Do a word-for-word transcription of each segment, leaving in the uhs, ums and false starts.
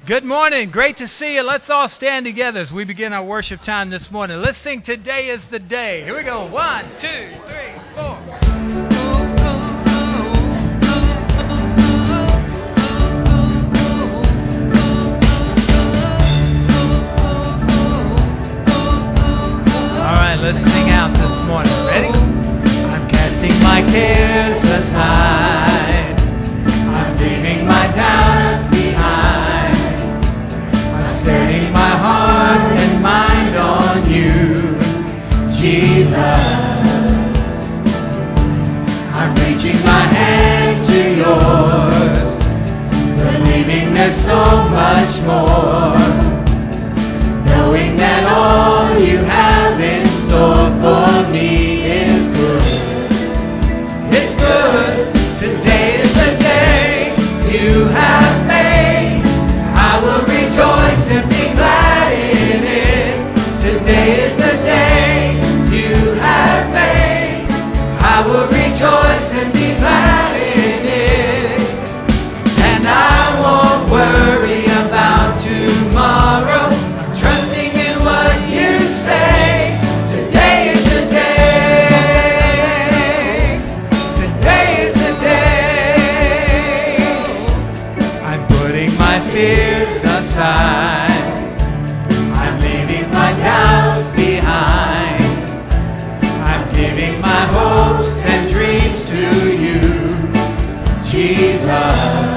Good morning. Great to see you. Let's all stand together as we begin our worship time this morning. Let's sing Today is the Day. Here we go. One, two, three, four. All right, let's sing out this morning. Ready? I'm casting my cares aside. I'm leaving my doubts behind. I'm setting my heart and mind on you, Jesus. I'm reaching my hand to yours, believing there's so much more, knowing that all you have in store for me is good. It's good. Today is the day you have made. I will rejoice and be glad in it. Today is the day you have made. I will rejoice and be glad in it. And I won't worry about tomorrow. I'm trusting in what you say. Today is the day. Today is the day. I'm putting my fears aside. I'm leaving my doubts behind. I'm giving my hopes and dreams to you, Jesus.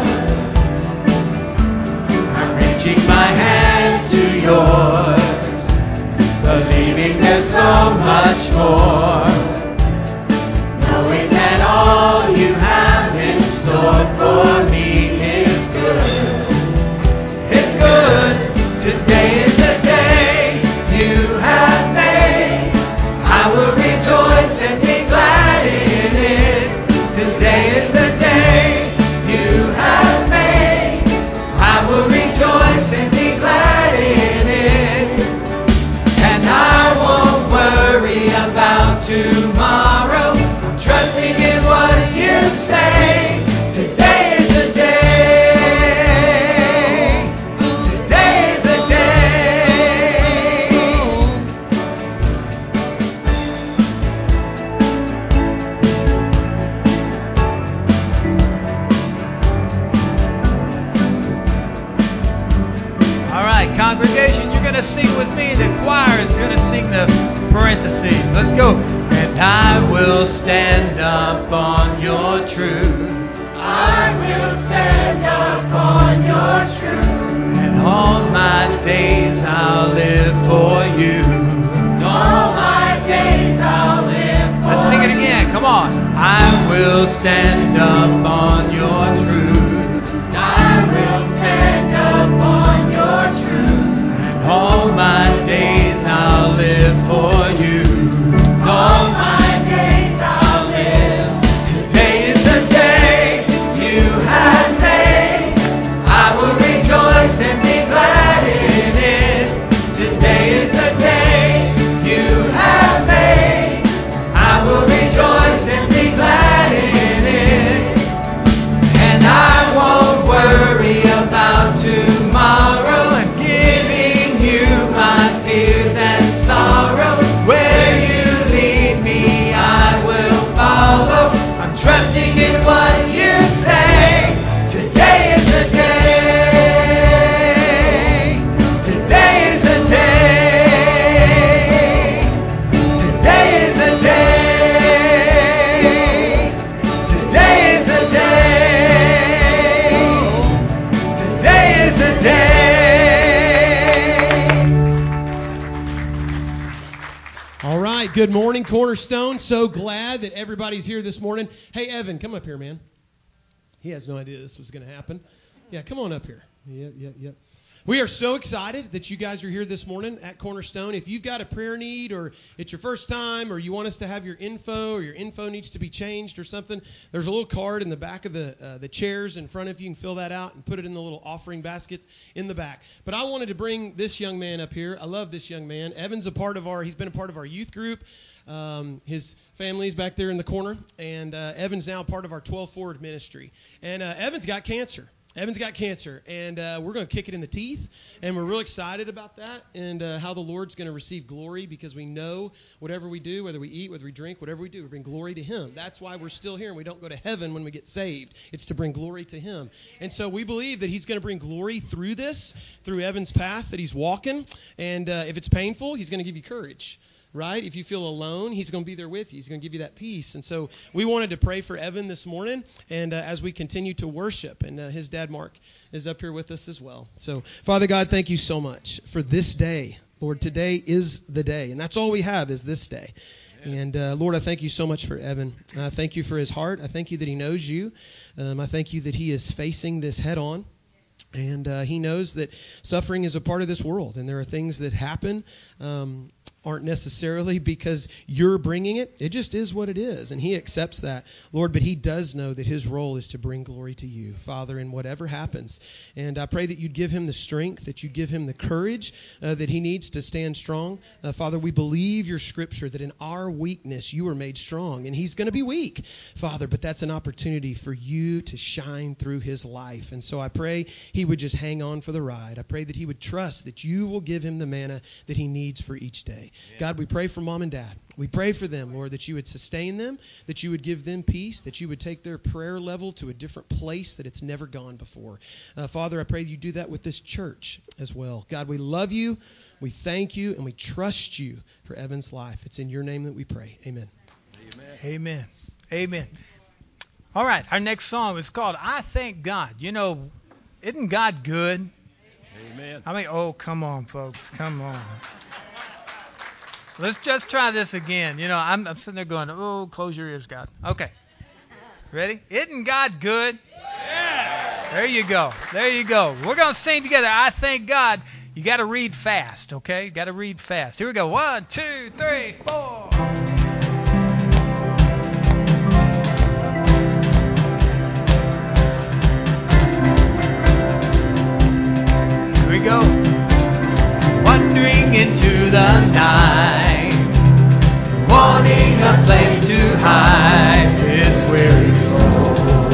I'm reaching my hand to yours, believing there's so much more, knowing that all you have in store for me is good. It's good. Today is the day you have made. I will rejoice and be glad in it. Today is the day you have made. I will rejoice and be glad in it. And I won't worry about tomorrow. I'm trusting in what you say. Today is the day. Today is the day. All right, congregation, you're going to sing with me. The choir is going to sing the parentheses. Let's go. And I will stand up on your truth. I will stand up on your truth. And all my days I'll live for you. All my days I'll live for Let's sing it again. Come on. I will stand up on your truth. I will stand up on your truth. And all my days I'll live for you. All my days I'll live. Today is the day you have made. I will rejoice and be glad in it. Today is the day you have made. I will rejoice and be glad in it. And I won't worry about tomorrow. I'm giving you my fears and sorrow. Where you lead me, I will follow. I'm trusting in what you say. Today is the day. Today is the day. Today is the day. Today is the day. Today is the day. All right, good morning, Cornerstone. So glad that everybody's here this morning. Hey, Evan, come up here, man. He has no idea this was going to happen. Yeah, come on up here. Yeah, yeah, yeah. We are so excited that you guys are here this morning at Cornerstone. If you've got a prayer need, or it's your first time, or you want us to have your info, or your info needs to be changed or something, there's a little card in the back of the uh, the chairs in front of you. You can fill that out and put it in the little offering baskets in the back. But I wanted to bring this young man up here. I love this young man. Evan's a part of our, he's been a part of our youth group. Um, his family's back there in the corner, and uh, Evan's now part of our twelve Forward ministry. And uh, Evan's got cancer. Evan's got cancer, and uh, we're going to kick it in the teeth, and we're real excited about that and uh, how the Lord's going to receive glory because we know whatever we do, whether we eat, whether we drink, whatever we do, we bring glory to Him. That's why we're still here, and we don't go to heaven when we get saved. It's to bring glory to Him. And so we believe that He's going to bring glory through this, through Evan's path that he's walking, and uh, if it's painful, He's going to give you courage. Right? If you feel alone, He's going to be there with you. He's going to give you that peace. And so we wanted to pray for Evan this morning, and uh, as we continue to worship, and uh, his dad, Mark, is up here with us as well. So, Father God, thank you so much for this day. Lord, today is the day, and that's all we have is this day. Amen. And uh, Lord, I thank you so much for Evan. I thank you for his heart. I thank you that he knows you. Um, I thank you that he is facing this head on. And uh, he knows that suffering is a part of this world, and there are things that happen um, aren't necessarily because you're bringing it. It just is what it is, and he accepts that, Lord, but he does know that his role is to bring glory to you, Father, in whatever happens. And I pray that you'd give him the strength, that you'd give him the courage uh, that he needs to stand strong. Uh, Father, we believe your scripture that in our weakness you are made strong, and he's going to be weak, Father, but that's an opportunity for you to shine through his life. And so I pray he would just hang on for the ride. I pray that he would trust that you will give him the manna that he needs for each day. Yeah. God, we pray for mom and dad. We pray for them, Lord, that you would sustain them, that you would give them peace, that you would take their prayer level to a different place that it's never gone before. Uh, Father, I pray you do that with this church as well. God, we love you, we thank you, and we trust you for Evan's life. It's in your name that we pray. Amen. Amen. Amen. Amen. All right, our next song is called I Thank God. You know, isn't God good? Amen. I mean, oh, come on, folks. Come on. Let's just try this again. You know, I'm, I'm sitting there going, oh, close your ears, God. Okay. Ready? Isn't God good? Yeah. There you go. There you go. We're going to sing together, I Thank God. You got to read fast, okay? You got to read fast. Here we go. One, two, three, four. Here we go. Wandering into the night, wanting a place to hide this weary soul,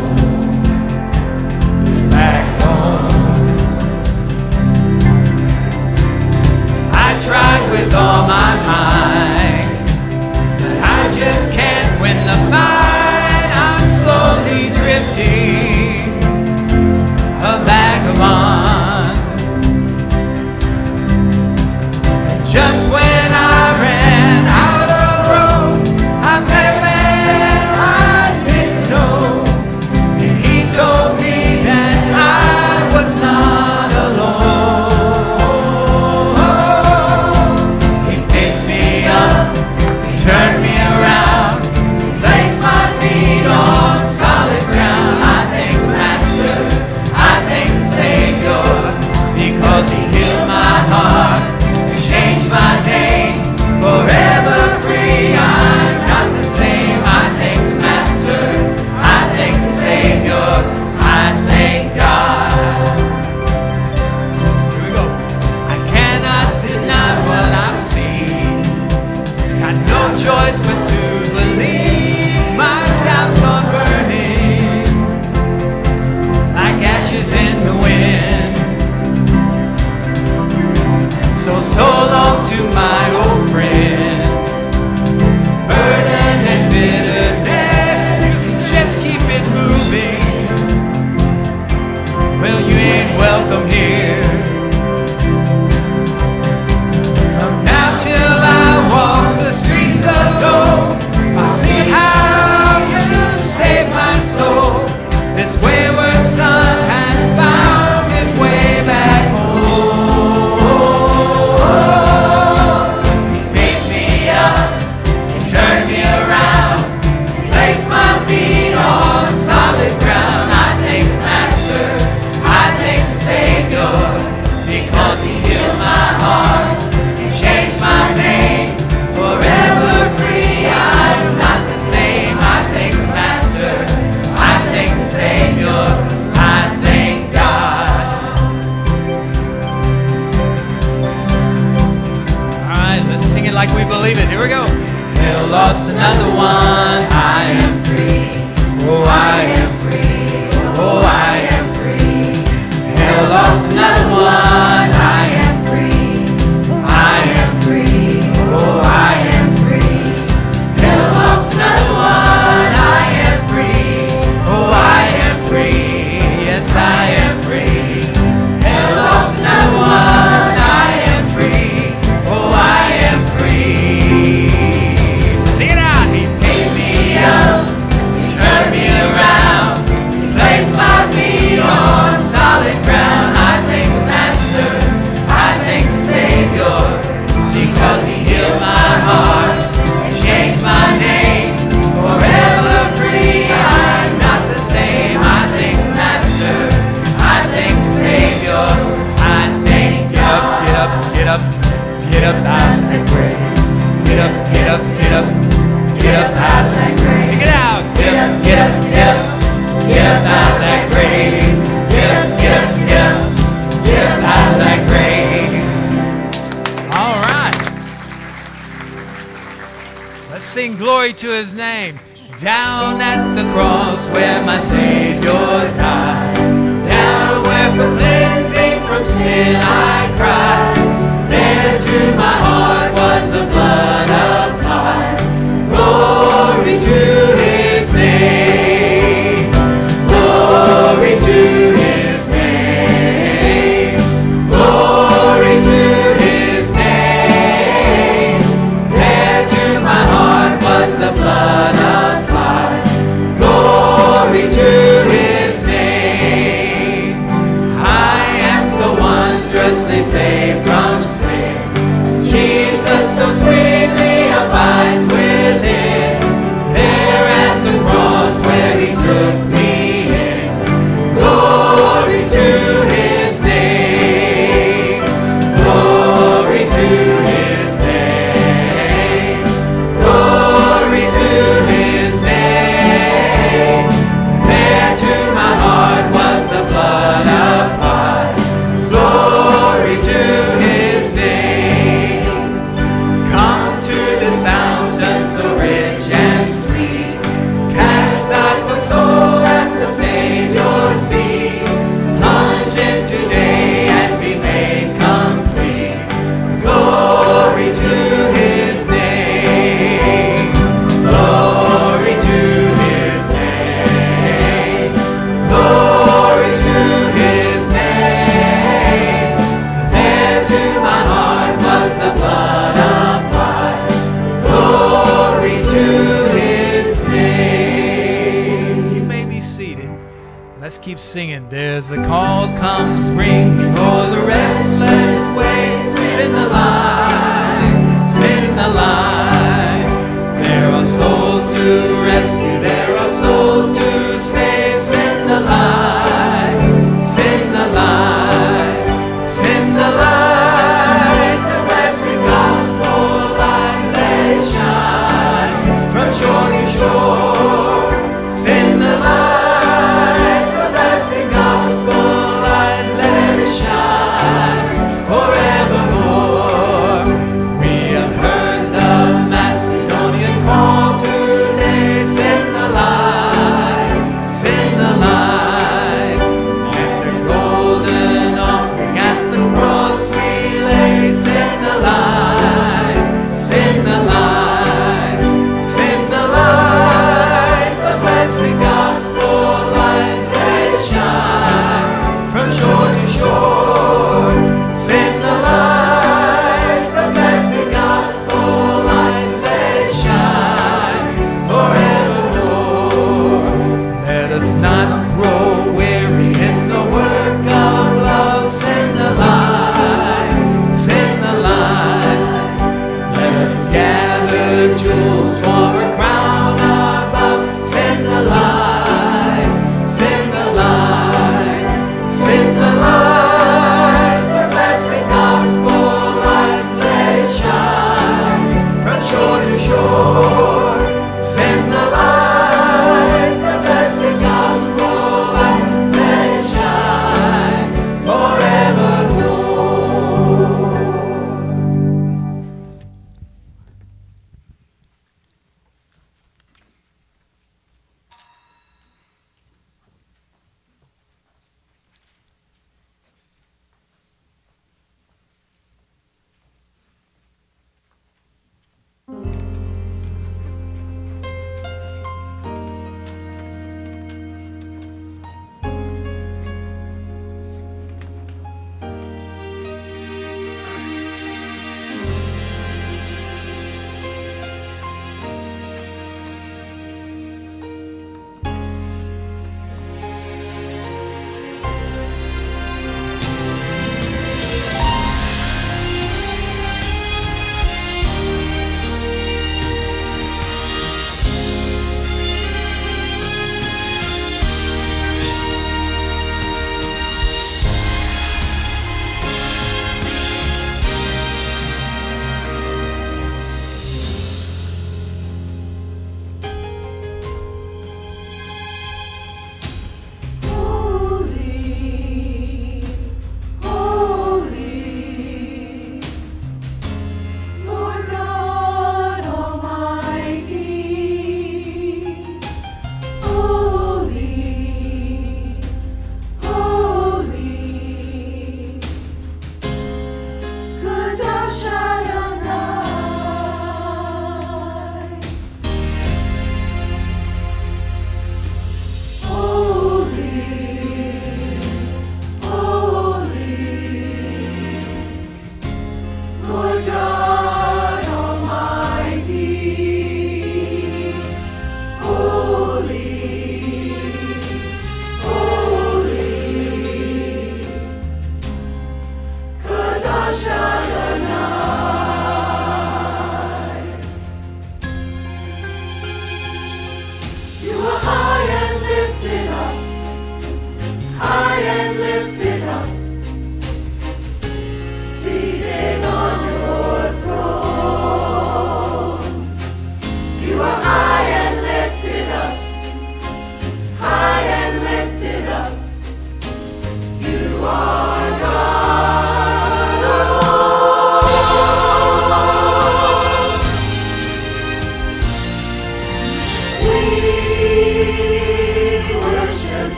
this backbones. I tried with all my might, but I just can't win the fight. I'm slowly drifting, a vagabond. Just when I ran out of road, I met a man I didn't know, and he told me that I was not alone. He picked me up, turned me around, placed my feet on solid ground. I thank the Master, I thank the Savior, because he healed my heart. Change my name, forever free, I'm not the same. I thank the Master, I thank the Savior, I thank God. Here we go. I cannot deny what I've seen, got no choice but to believe. My doubts are burning like ashes in the wind. So, so long to my old friends, burden and bitterness, you can just keep it moving. Well, you ain't welcome here. From now till I walk the streets of gold, I'll see how you save my soul. This wayward son has found his way back home. Like we believe it. Here we go. Hell lost another one. I am free. Oh, I am free. Oh, I am free. up out of that grave. Get up, get up, get up, get up out of that grave. Sing it out. Get up, get up, get up, get up out of that grave. Get up, get up, get up, get up out of that grave. All right. Let's sing glory to his name. Down at the cross where my Savior died, down where for cleansing from sin I cried, there to my heart was the blood applied. Glory to his name, glory to his name, glory to his name. There to my heart was the blood applied. Glory to his name. I am so wondrously saved from sin. Jesus so sweetly abides within. There at the cross where he took me in. Glory to his name. Glory to his name. Glory to his name. There to my heart was the blood applied. Glory to his name. Come to this fountain so rich and sweet. Cast thy poor soul at the Savior's feet. Plunge in today and be made complete. Glory to his name. Glory to his name. Glory to his name. There to my heart was the blood applied. Glory to his name. You may be seated. Let's keep singing. There's a call comes ringing o'er the restless waves. In the line, in the line. There are souls to rescue, there are souls to save. Send the light, send the light, send the light. The blessed gospel light, let it shine from shore to shore. Send the light, the blessed gospel light, let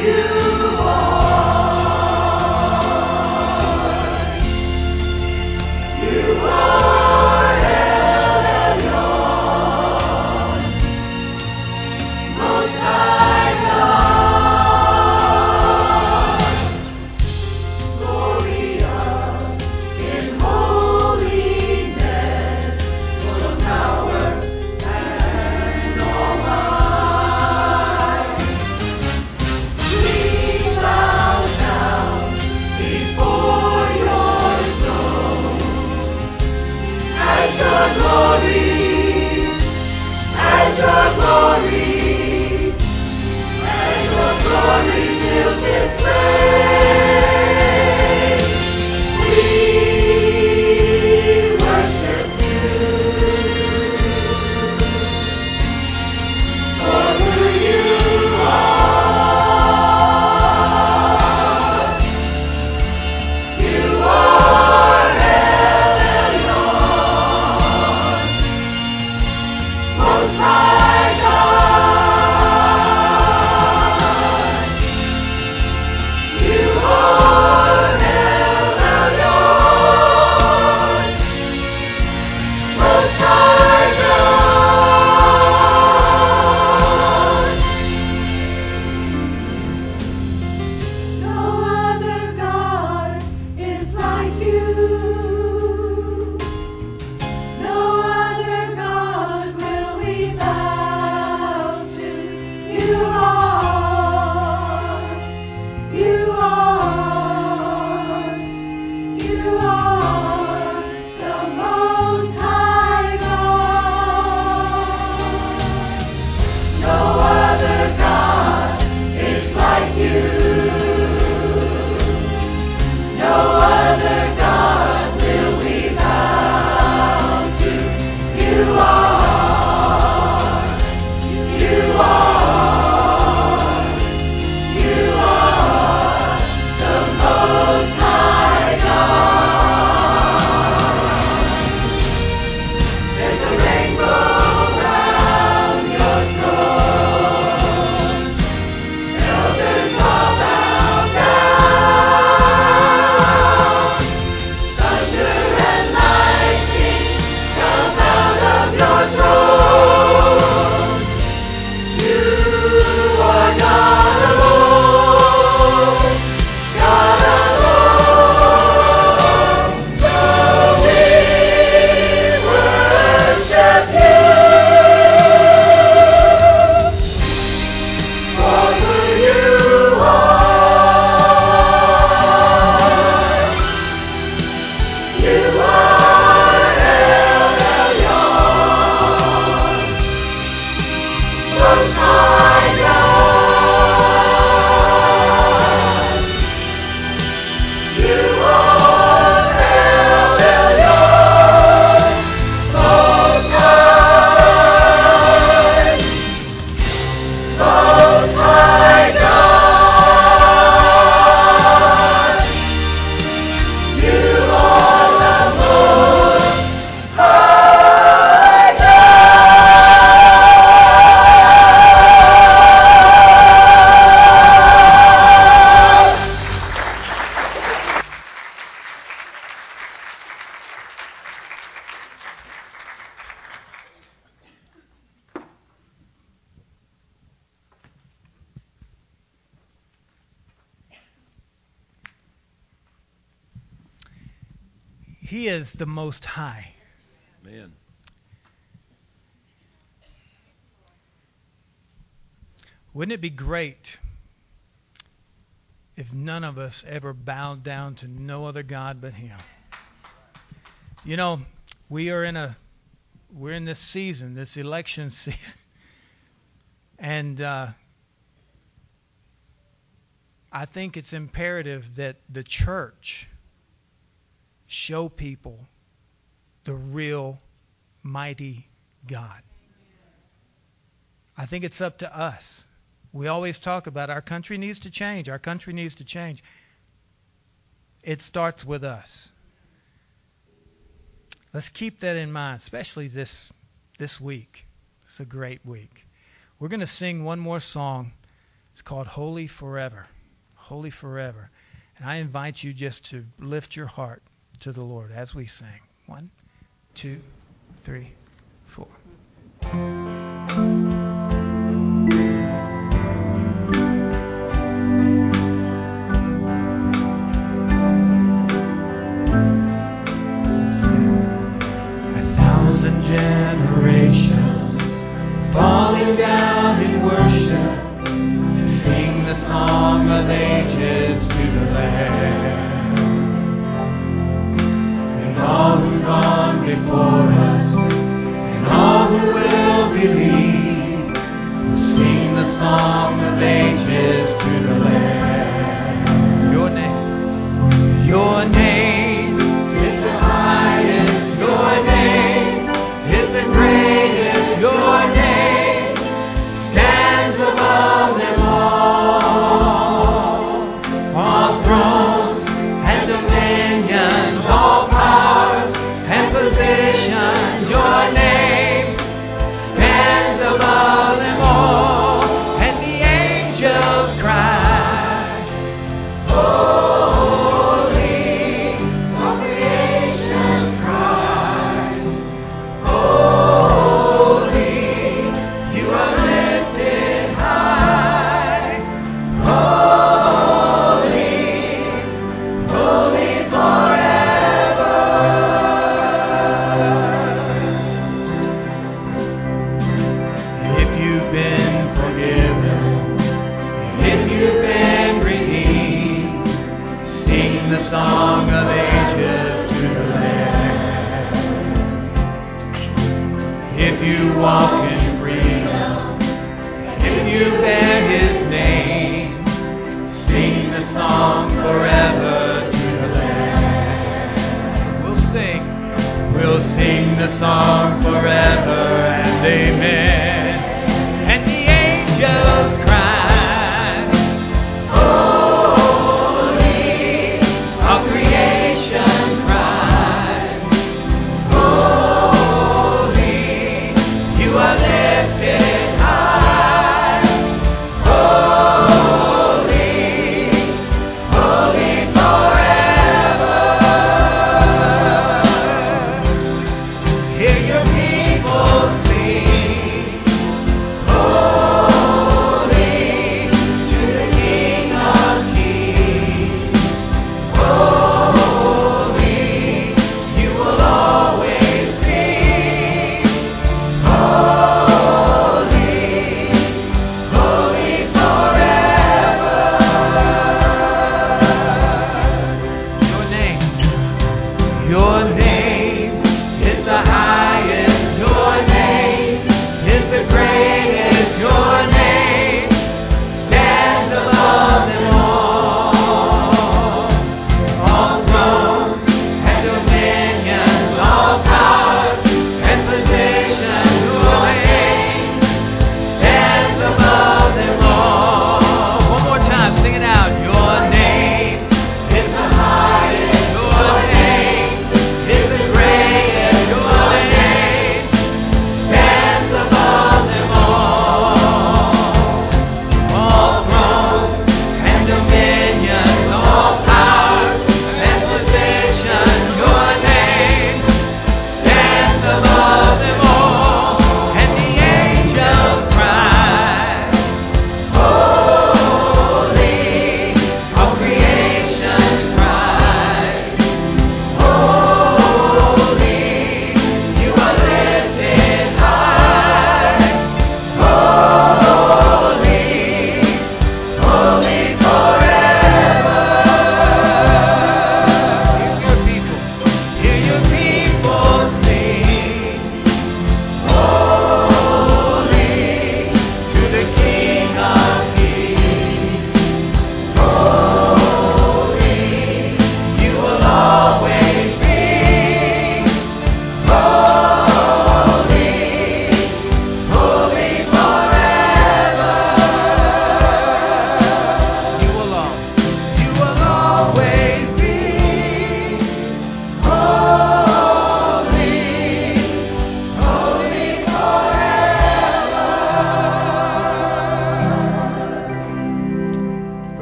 He is the Most High. Man. Wouldn't it be great if none of us ever bowed down to no other God but Him? You know, we are in a we're in this season, this election season, and uh, I think it's imperative that the church show people the real mighty God. I think it's up to us. We always talk about our country needs to change. Our country needs to change. It starts with us. Let's keep that in mind, especially this this week. It's a great week. We're going to sing one more song, It's called Holy Forever. Holy Forever. And I invite you just to lift your heart to the Lord as we sing. One, two, three, four. Generations falling down in worship to sing the song of ages to the Lamb. And all who've gone before us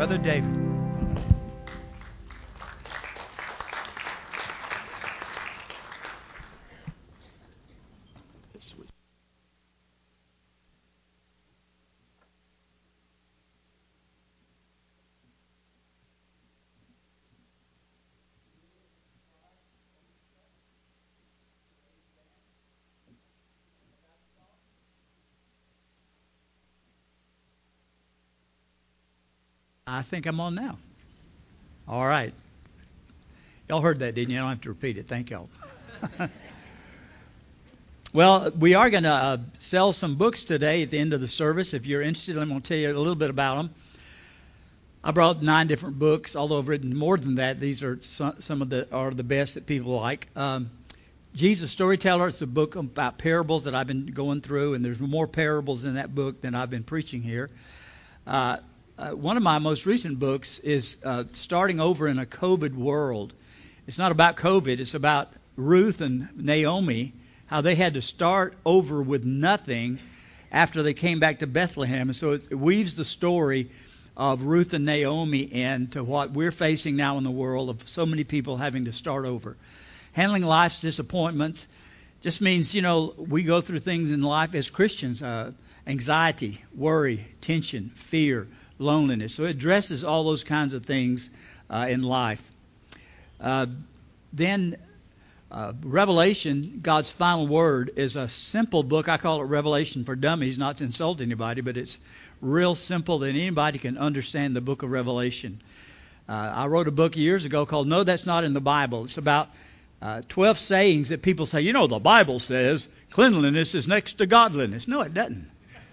Brother David. I think I'm on now. All right. Y'all heard that, didn't you? I don't have to repeat it. Thank y'all. Well, we are going to uh, sell some books today at the end of the service. If you're interested, I'm going to tell you a little bit about them. I brought nine different books, although I've written more than that. These are some, some of the are the best that people like. Um, Jesus Storyteller, it's a book about parables that I've been going through, and there's more parables in that book than I've been preaching here. Uh, Uh, one of my most recent books is uh, Starting Over in a COVID World. It's not about COVID. It's about Ruth and Naomi, how they had to start over with nothing after they came back to Bethlehem. And so it weaves the story of Ruth and Naomi into what we're facing now in the world of so many people having to start over. Handling life's disappointments just means, you know, we go through things in life as Christians, uh, anxiety, worry, tension, fear, loneliness. So it addresses all those kinds of things uh, in life. Uh, then uh, Revelation, God's Final Word, is a simple book. I call it Revelation for Dummies, not to insult anybody, but it's real simple that anybody can understand the book of Revelation. Uh, I wrote a book years ago called No, That's Not in the Bible. It's about uh, twelve sayings that people say, you know, the Bible says cleanliness is next to godliness. No, it doesn't.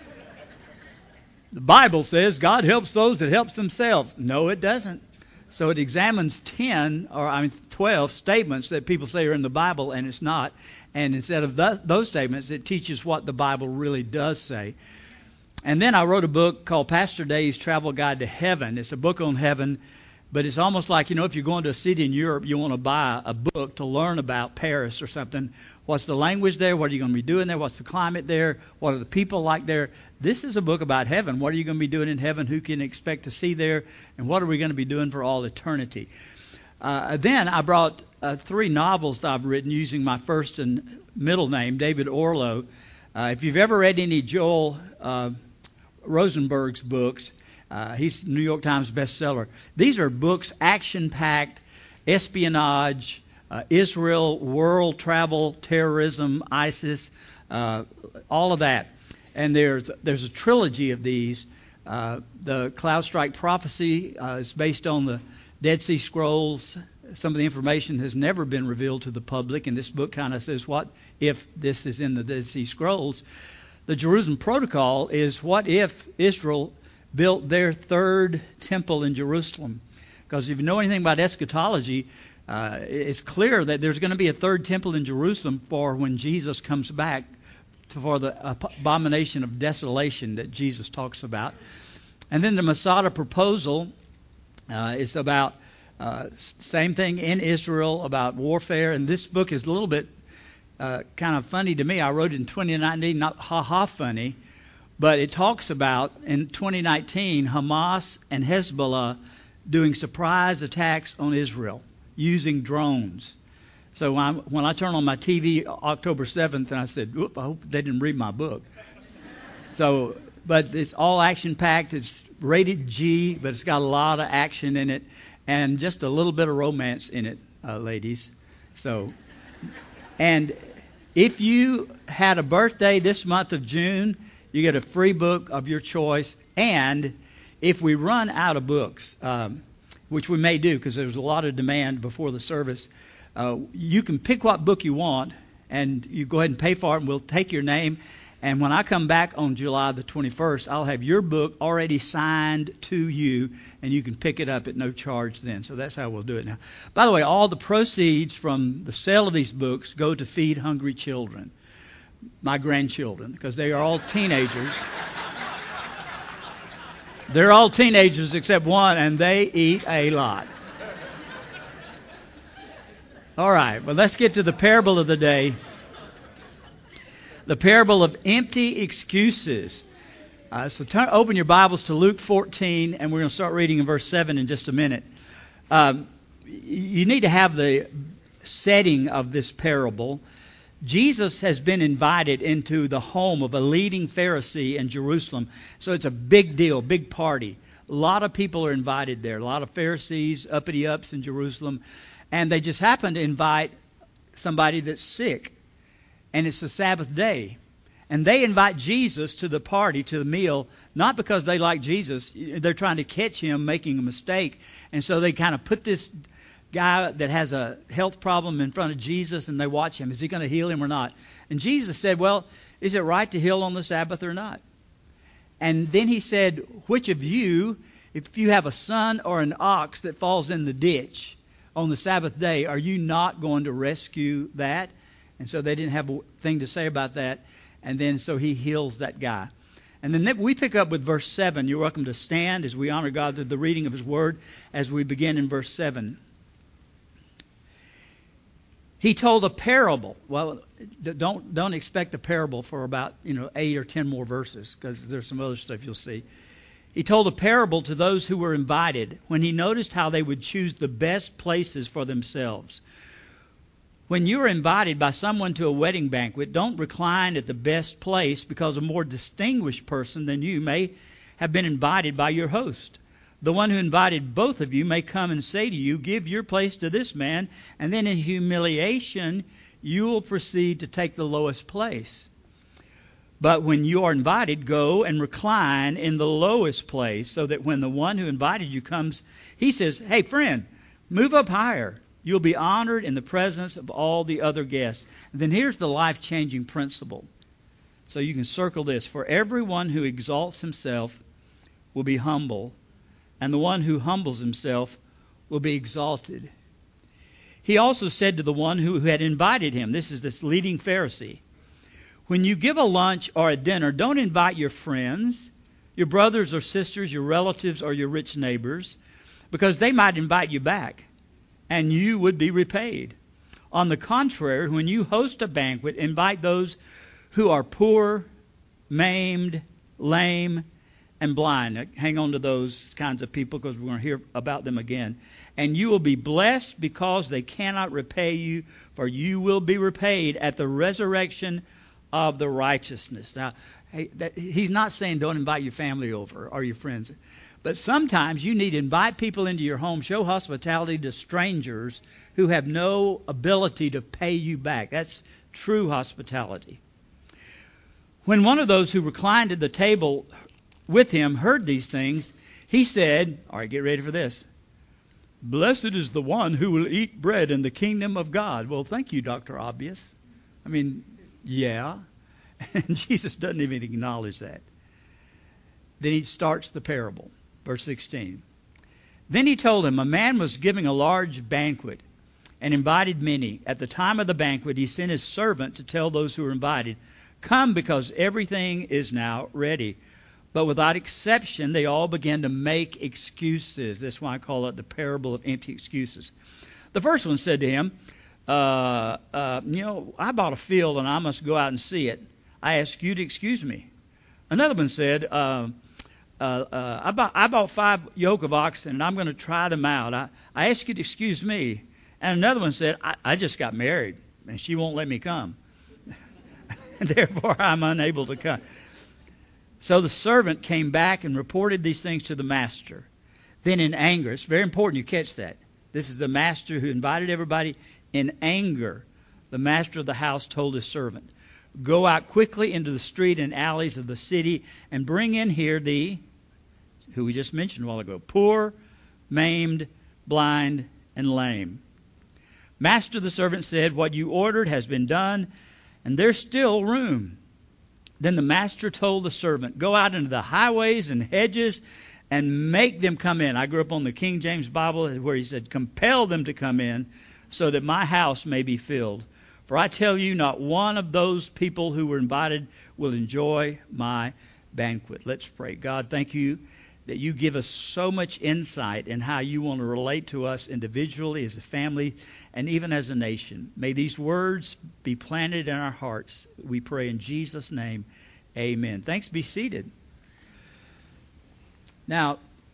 The Bible says God helps those that helps themselves. No, it doesn't. So it examines ten, or I mean twelve statements that people say are in the Bible, and it's not. And instead of th- those statements, it teaches what the Bible really does say. And then I wrote a book called Pastor Dave's Travel Guide to Heaven. It's a book on heaven, but it's almost like, you know, if you're going to a city in Europe, you want to buy a book to learn about Paris or something. What's the language there? What are you going to be doing there? What's the climate there? What are the people like there? This is a book about heaven. What are you going to be doing in heaven? Who can expect to see there? And what are we going to be doing for all eternity? Uh, then I brought uh, three novels that I've written using my first and middle name, David Orlow. Uh, if you've ever read any Joel uh, Rosenberg's books, uh, he's New York Times bestseller. These are books, action-packed, espionage, uh, Israel, world travel, terrorism, ISIS, uh, all of that. And there's there's a trilogy of these. Uh, the Cloud Strike Prophecy uh, is based on the Dead Sea Scrolls. Some of the information has never been revealed to the public, and this book kind of says, what if this is in the Dead Sea Scrolls? The Jerusalem Protocol is, what if Israel built their third temple in Jerusalem? Because if you know anything about eschatology, uh, it's clear that there's going to be a third temple in Jerusalem for when Jesus comes back, for the abomination of desolation that Jesus talks about. And then the Masada Proposal uh, is about uh, same thing in Israel, about warfare. And this book is a little bit uh, kind of funny to me. I wrote it in twenty nineteen, not ha-ha funny, but it talks about in twenty nineteen Hamas and Hezbollah doing surprise attacks on Israel using drones. So when I, when I turned on my T V October seventh, and I said, "Whoop! I hope they didn't read my book." So, but it's all action-packed. It's rated G, but it's got a lot of action in it, and just a little bit of romance in it, uh, ladies. So, and if you had a birthday this month of June, you get a free book of your choice. And if we run out of books, um, which we may do because there's a lot of demand before the service, uh, you can pick what book you want, and you go ahead and pay for it, and we'll take your name. And when I come back on July the twenty-first, I'll have your book already signed to you, and you can pick it up at no charge then. So that's how we'll do it now. By the way, all the proceeds from the sale of these books go to feed hungry children, my grandchildren, because they are all teenagers. They're all teenagers except one, and they eat a lot. All right, well, let's get to the parable of the day. The parable of empty excuses. Uh, so turn, open your Bibles to Luke fourteen, and we're going to start reading in verse seven in just a minute. Um, you need to have the setting of this parable. Jesus has been invited into the home of a leading Pharisee in Jerusalem, so it's a big deal, big party. A lot of people are invited there, a lot of Pharisees, uppity-ups in Jerusalem, and they just happen to invite somebody that's sick, and it's the Sabbath day. And they invite Jesus to the party, to the meal, not because they like Jesus. They're trying to catch him making a mistake. And so they kind of put this guy that has a health problem in front of Jesus, and they watch him. Is he going to heal him or not? And Jesus said, well, is it right to heal on the Sabbath or not? And then he said, which of you, if you have a son or an ox that falls in the ditch on the Sabbath day, are you not going to rescue that? And so they didn't have a thing to say about that. And then so he heals that guy. And then we pick up with verse seven. You're welcome to stand as we honor God through the reading of his word as we begin in verse seven. He told a parable. Well, don't don't expect a parable for about, you know, eight or ten more verses, because there's some other stuff you'll see. He told a parable to those who were invited when he noticed how they would choose the best places for themselves. When you are invited by someone to a wedding banquet, don't recline at the best place, because a more distinguished person than you may have been invited by your host. The one who invited both of you may come and say to you, give your place to this man, and then in humiliation you will proceed to take the lowest place. But when you are invited, go and recline in the lowest place, so that when the one who invited you comes, he says, hey friend, move up higher. You'll be honored in the presence of all the other guests. And then here's the life-changing principle. So you can circle this. For everyone who exalts himself will be humble, and the one who humbles himself will be exalted. He also said to the one who had invited him, this is this leading Pharisee, when you give a lunch or a dinner, don't invite your friends, your brothers or sisters, your relatives or your rich neighbors, because they might invite you back, and you would be repaid. On the contrary, when you host a banquet, invite those who are poor, maimed, lame, and blind. Hang on to those kinds of people, because we're going to hear about them again. And you will be blessed, because they cannot repay you, for you will be repaid at the resurrection of the righteousness. Now, hey, that, he's not saying don't invite your family over or your friends. But sometimes you need to invite people into your home, show hospitality to strangers who have no ability to pay you back. That's true hospitality. When one of those who reclined at the table with him heard these things, he said, all right, get ready for this, blessed is the one who will eat bread in the kingdom of God. Well, thank you, Doctor Obvious. I mean, yeah. And Jesus doesn't even acknowledge that. Then he starts the parable. Verse sixteen. Then he told him, a man was giving a large banquet and invited many. At the time of the banquet, he sent his servant to tell those who were invited, come, because everything is now ready. But without exception, they all began to make excuses. That's why I call it the parable of empty excuses. The first one said to him, uh, uh, you know, I bought a field and I must go out and see it. I ask you to excuse me. Another one said, uh, Uh, uh, I, bought, I bought five yoke of oxen, and I'm going to try them out. I, I ask you to excuse me. And another one said, I, I just got married, and she won't let me come. Therefore, I'm unable to come. So the servant came back and reported these things to the master. Then in anger, it's very important you catch that. This is the master who invited everybody. In anger, the master of the house told his servant, go out quickly into the street and alleys of the city and bring in here the, who we just mentioned a while ago, poor, maimed, blind, and lame. Master, the servant said, what you ordered has been done, and there's still room. Then the master told the servant, go out into the highways and hedges and make them come in. I grew up on the King James Bible where he said, compel them to come in so that my house may be filled. For I tell you, not one of those people who were invited will enjoy my banquet. Let's pray. God, thank you that you give us so much insight in how you want to relate to us individually, as a family, and even as a nation. May these words be planted in our hearts. We pray in Jesus' name. Amen. Thanks. Be seated. Now,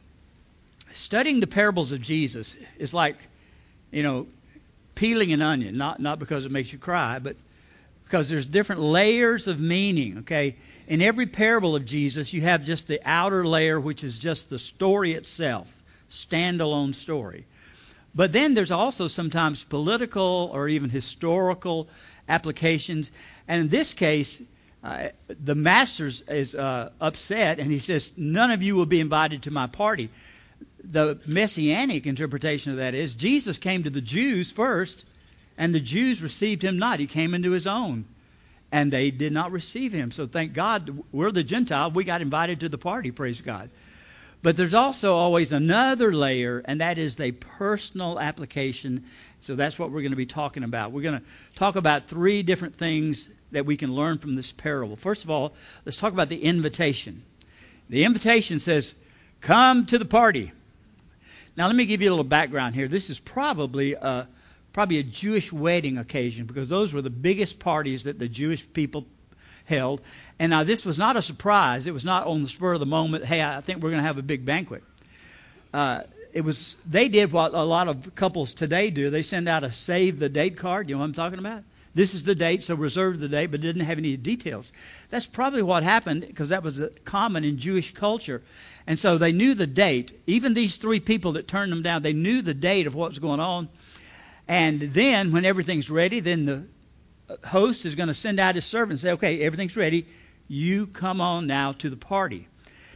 studying the parables of Jesus is like, you know, peeling an onion, not, not because it makes you cry, but because there's different layers of meaning, okay? In every parable of Jesus, you have just the outer layer, which is just the story itself, standalone story. But then there's also sometimes political or even historical applications. And in this case, uh, the master is uh, upset, and he says, none of you will be invited to my party. The messianic interpretation of that is Jesus came to the Jews first, and the Jews received him not. He came into his own, and they did not receive him. So thank God, we're the Gentile. We got invited to the party, praise God. But there's also always another layer, and that is the personal application. So that's what we're going to be talking about. We're going to talk about three different things that we can learn from this parable. First of all, let's talk about the invitation. The invitation says, come to the party. Now, let me give you a little background here. This is probably a, probably a Jewish wedding occasion, because those were the biggest parties that the Jewish people held. And now this was not a surprise. It was not on the spur of the moment, hey, I think we're going to have a big banquet. Uh, it was, they did what a lot of couples today do. They send out a save the date card. You know what I'm talking about? This is the date, so reserve the date, but it didn't have any details. That's probably what happened, because that was common in Jewish culture. And so they knew the date. Even these three people that turned them down, they knew the date of what was going on. And then when everything's ready, then the host is going to send out his servant and say, okay, everything's ready. You come on now to the party.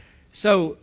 So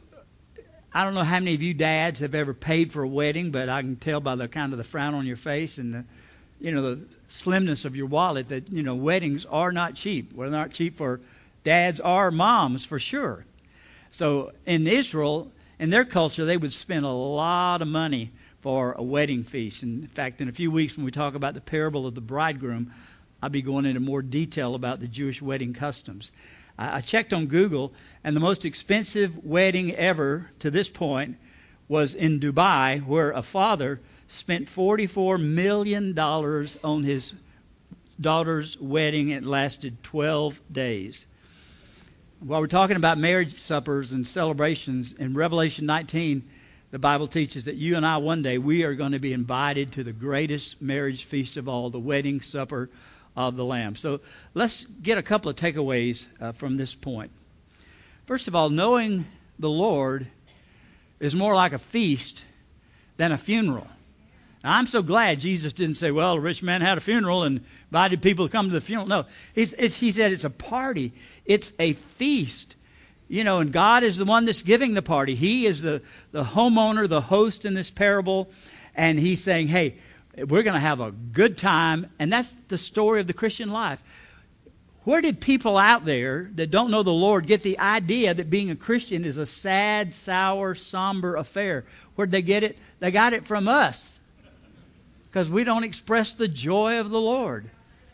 I don't know how many of you dads have ever paid for a wedding, but I can tell by the kind of the frown on your face and the, you know, the slimness of your wallet that, you know, weddings are not cheap. Well, they're not cheap for dads or moms for sure. So in Israel, in their culture, they would spend a lot of money for a wedding feast. And in fact, in a few weeks when we talk about the parable of the bridegroom, I'll be going into more detail about the Jewish wedding customs. I checked on Google, and the most expensive wedding ever to this point was in Dubai, where a father spent forty-four million dollars on his daughter's wedding. It lasted twelve days. While we're talking about marriage suppers and celebrations, in Revelation nineteen, the Bible teaches that you and I one day, we are going to be invited to the greatest marriage feast of all, the wedding supper of the Lamb. So let's get a couple of takeaways uh, from this point. First of all, knowing the Lord is more like a feast than a funeral. Now, I'm so glad Jesus didn't say, well, a rich man had a funeral and invited people to come to the funeral. No, it's, it's, he said it's a party. It's a feast. You know, and God is the one that's giving the party. He is the, the homeowner, the host in this parable. And he's saying, hey, we're going to have a good time. And that's the story of the Christian life. Where did people out there that don't know the Lord get the idea that being a Christian is a sad, sour, somber affair? Where'd they get it? They got it from us, because we don't express the joy of the Lord.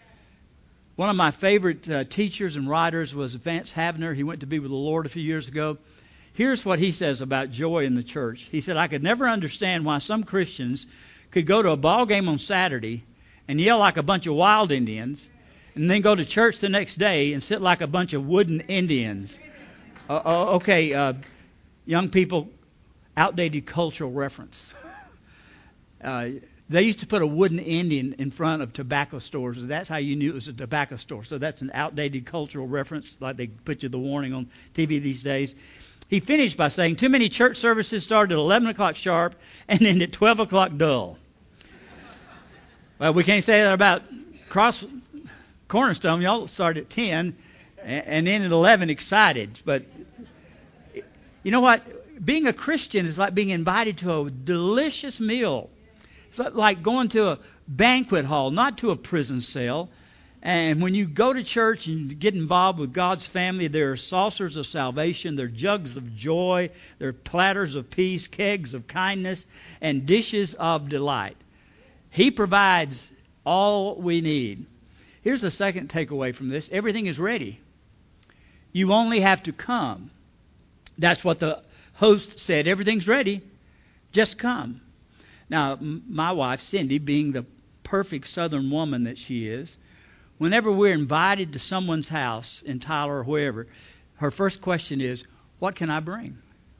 One of my favorite uh, teachers and writers was Vance Havner. He went to be with the Lord a few years ago. Here's what he says about joy in the church. He said, I could never understand why some Christians could go to a ball game on Saturday and yell like a bunch of wild Indians, and then go to church the next day and sit like a bunch of wooden Indians. Uh, uh, okay, uh, young people, outdated cultural reference. uh, they used to put a wooden Indian in front of tobacco stores. And that's how you knew it was a tobacco store. So that's an outdated cultural reference, like they put you the warning on T V these days. He finished by saying, too many church services start at eleven o'clock sharp and end at twelve o'clock dull. Well, we can't say that about Cross Cornerstone. Y'all start at ten and end at eleven excited. But you know what? Being a Christian is like being invited to a delicious meal. It's like going to a banquet hall, not to a prison cell. And when you go to church and get involved with God's family, there are saucers of salvation, there are jugs of joy, there are platters of peace, kegs of kindness, and dishes of delight. He provides all we need. Here's the second takeaway from this. Everything is ready. You only have to come. That's what the host said. Everything's ready. Just come. Now, m- my wife, Cindy, being the perfect Southern woman that she is, whenever we're invited to someone's house in Tyler or wherever, her first question is, what can I bring?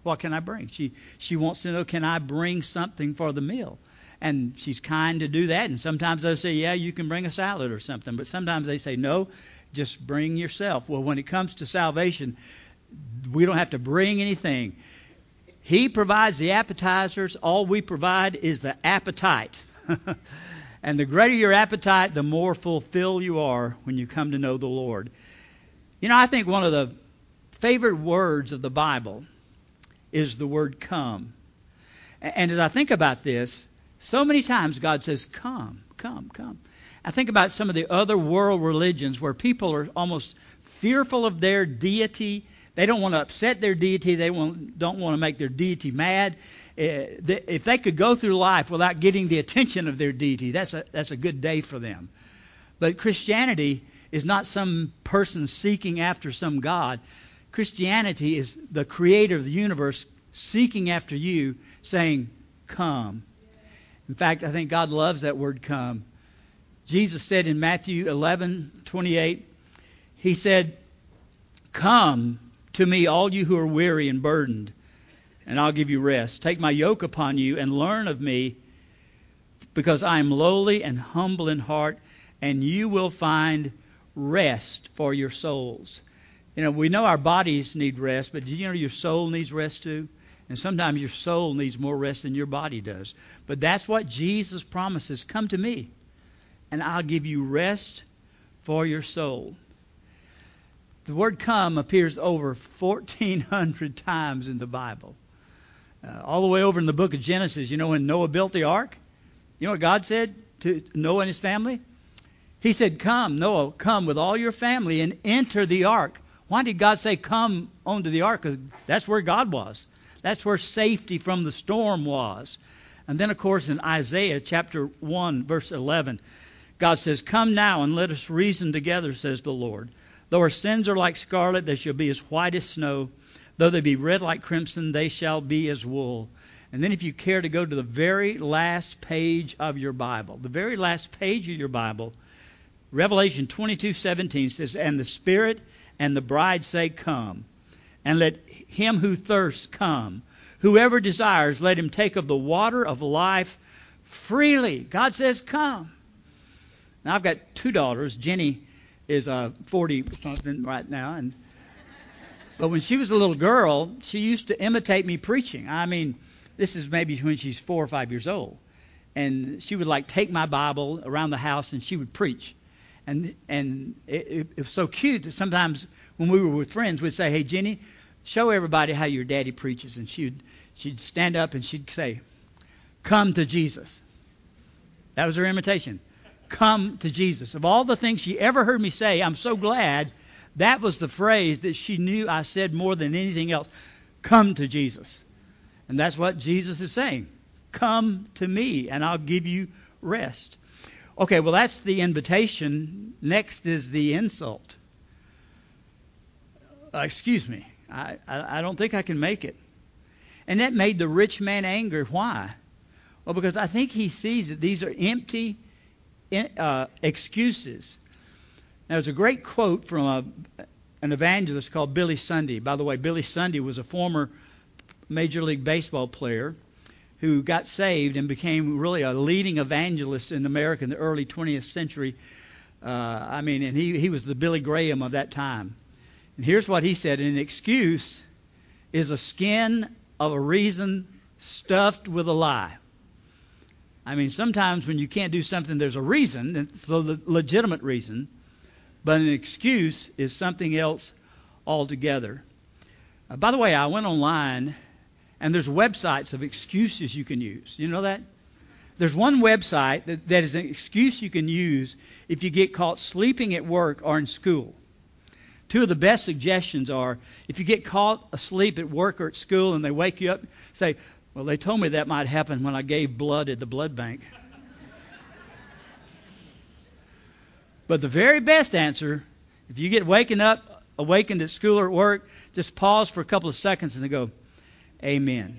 What can I bring? She she wants to know, can I bring something for the meal? And she's kind to do that. And sometimes they'll say, yeah, you can bring a salad or something. But sometimes they say, no, just bring yourself. Well, when it comes to salvation, we don't have to bring anything. He provides the appetizers. All we provide is the appetite. And the greater your appetite, the more fulfilled you are when you come to know the Lord. You know, I think one of the favorite words of the Bible is the word come. And as I think about this, so many times God says, come, come, come. I think about some of the other world religions where people are almost fearful of their deity. They don't want to upset their deity. They want, don't want to make their deity mad. Uh, if they could go through life without getting the attention of their deity, that's a, that's a good day for them. But Christianity is not some person seeking after some God. Christianity is the creator of the universe seeking after you, saying, come. In fact, I think God loves that word come. Jesus said in Matthew eleven twenty-eight, he said, come to me, all you who are weary and burdened, and I'll give you rest. Take my yoke upon you and learn of me, because I am lowly and humble in heart, and you will find rest for your souls. You know, we know our bodies need rest, but do you know your soul needs rest too? And sometimes your soul needs more rest than your body does. But that's what Jesus promises. Come to me, and I'll give you rest for your soul. The word come appears over fourteen hundred times in the Bible. Uh, all the way over in the book of Genesis, you know, when Noah built the ark, you know what God said to Noah and his family? He said, come, Noah, come with all your family and enter the ark. Why did God say come onto the ark? Because that's where God was. That's where safety from the storm was. And then, of course, in Isaiah chapter one, verse eleven, God says, come now and let us reason together, says the Lord. Though our sins are like scarlet, they shall be as white as snow. Though they be red like crimson, they shall be as wool. And then if you care to go to the very last page of your Bible, the very last page of your Bible, Revelation twenty-two seventeen says, and the Spirit and the bride say, come. And let him who thirsts come. Whoever desires, let him take of the water of life freely. God says, come. Now, I've got two daughters. Jenny is uh, forty right now. and But when she was a little girl, she used to imitate me preaching. I mean, this is maybe when she's four or five years old. And she would, like, take my Bible around the house, and she would preach. And and it, it, it was so cute that sometimes when we were with friends, we'd say, hey, Jenny, show everybody how your daddy preaches. And she'd, she'd stand up and she'd say, come to Jesus. That was her imitation. Come to Jesus. Of all the things she ever heard me say, I'm so glad that was the phrase that she knew I said more than anything else. Come to Jesus. And that's what Jesus is saying. Come to me and I'll give you rest. Okay, well, that's the invitation. Next is the insult. Uh, excuse me. I, I, I don't think I can make it. And that made the rich man angry. Why? Well, because I think he sees that these are empty uh, excuses. Now, there's a great quote from a, an evangelist called Billy Sunday. By the way, Billy Sunday was a former Major League Baseball player who got saved and became really a leading evangelist in America in the early twentieth century. Uh, I mean, and he, he was the Billy Graham of that time. And here's what he said: an excuse is a skin of a reason stuffed with a lie. I mean, sometimes when you can't do something, there's a reason, it's a legitimate reason, but an excuse is something else altogether. Uh, by the way, I went online, and there's websites of excuses you can use. You know that? There's one website that, that is an excuse you can use if you get caught sleeping at work or in school. Two of the best suggestions are, if you get caught asleep at work or at school and they wake you up, say, well, they told me that might happen when I gave blood at the blood bank. But the very best answer, if you get waking up, awakened at school or at work, just pause for a couple of seconds and go, amen.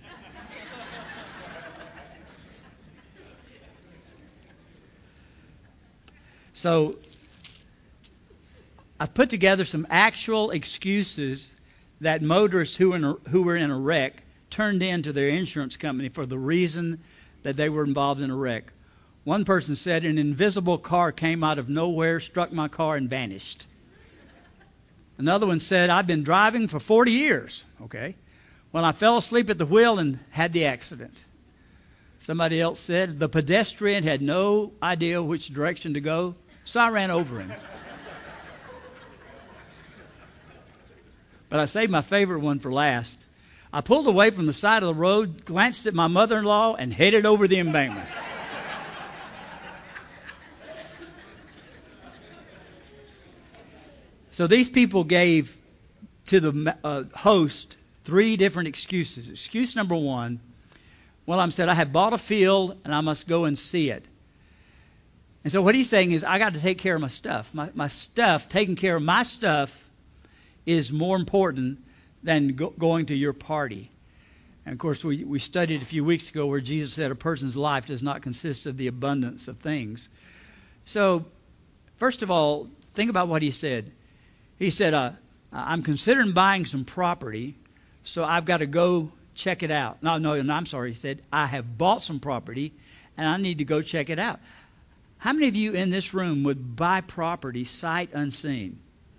So I've put together some actual excuses that motorists who, in a, who were in a wreck turned in to their insurance company for the reason that they were involved in a wreck. One person said, an invisible car came out of nowhere, struck my car, and vanished. Another one said, I've been driving for forty years, okay, when I fell asleep at the wheel and had the accident. Somebody else said, the pedestrian had no idea which direction to go, so I ran over him. But I saved my favorite one for last. I pulled away from the side of the road, glanced at my mother-in-law, and headed over the embankment. So these people gave to the uh, host three different excuses. Excuse number one, well, I'm said, I have bought a field and I must go and see it. And so what he's saying is, I got to take care of my stuff. My, my stuff, taking care of my stuff is more important than go, going to your party. And of course, we, we studied a few weeks ago where Jesus said a person's life does not consist of the abundance of things. So, first of all, think about what he said. He said, uh, I'm considering buying some property, so I've got to go check it out. No, no, no, I'm sorry. He said, I have bought some property, and I need to go check it out. How many of you in this room would buy property sight unseen?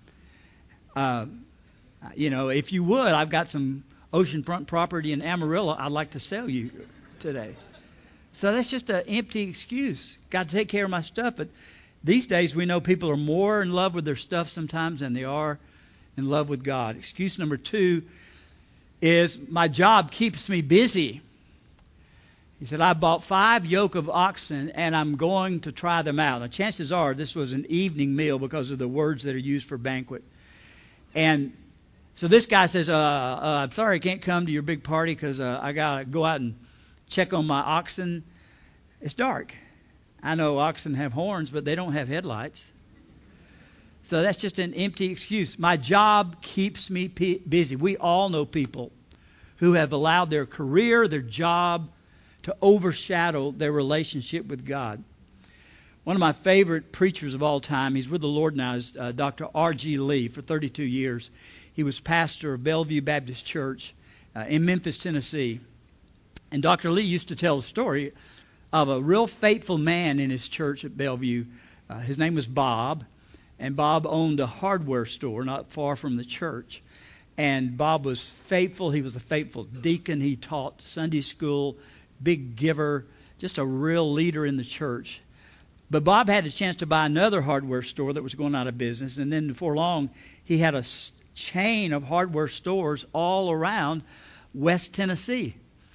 Uh, you know, if you would, I've got some oceanfront property in Amarillo I'd like to sell you today. So that's just an empty excuse. Got to take care of my stuff. But these days we know people are more in love with their stuff sometimes than they are in love with God. Excuse number two is my job keeps me busy. He said, I bought five yoke of oxen and I'm going to try them out. Now, chances are this was an evening meal because of the words that are used for banquet. And so this guy says, uh, uh, I'm sorry I can't come to your big party because uh, I got to go out and check on my oxen. It's dark. I know oxen have horns, but they don't have headlights. So that's just an empty excuse. My job keeps me p- busy. We all know people who have allowed their career, their job, to overshadow their relationship with God. One of my favorite preachers of all time, he's with the Lord now, is uh, Doctor R G Lee for thirty-two years. He was pastor of Bellevue Baptist Church uh, in Memphis, Tennessee. And Doctor Lee used to tell a story of a real faithful man in his church at Bellevue. Uh, his name was Bob, and Bob owned a hardware store not far from the church. And Bob was faithful. He was a faithful deacon. He taught Sunday school, big giver, just a real leader in the church. But Bob had a chance to buy another hardware store that was going out of business, and then before long, he had a chain of hardware stores all around West Tennessee,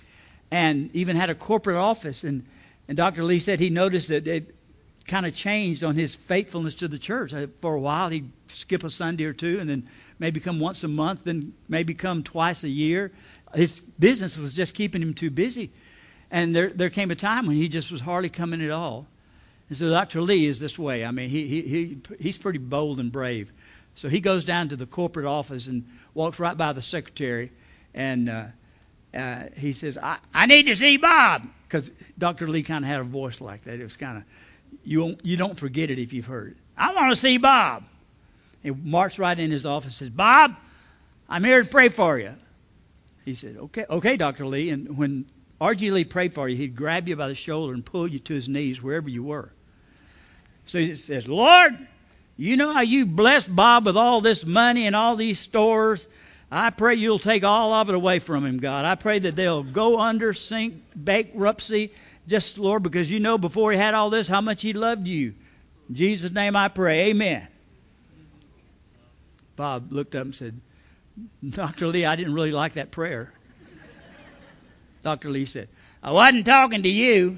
and even had a corporate office. And, and Doctor Lee said he noticed that it kind of changed on his faithfulness to the church. For a while, he'd skip a Sunday or two, and then maybe come once a month, then maybe come twice a year. His business was just keeping him too busy. And there there came a time when he just was hardly coming at all. And so Doctor Lee is this way. I mean, he he he he's pretty bold and brave. So he goes down to the corporate office and walks right by the secretary, and uh, uh, he says, I, I need to see Bob. Because Doctor Lee kind of had a voice like that. It was kind of, you won't, you don't forget it if you've heard it. I want to see Bob. He marched right in his office and says, Bob, I'm here to pray for you. He said, okay, okay, Doctor Lee. And when R G Lee prayed for you, he'd grab you by the shoulder and pull you to his knees wherever you were. So he says, Lord, you know how you blessed Bob with all this money and all these stores. I pray you'll take all of it away from him, God. I pray that they'll go under, sink, bankruptcy, just, Lord, because you know before he had all this how much he loved you. In Jesus' name I pray. Amen. Bob looked up and said, Doctor Lee, I didn't really like that prayer. Doctor Lee said, I wasn't talking to you.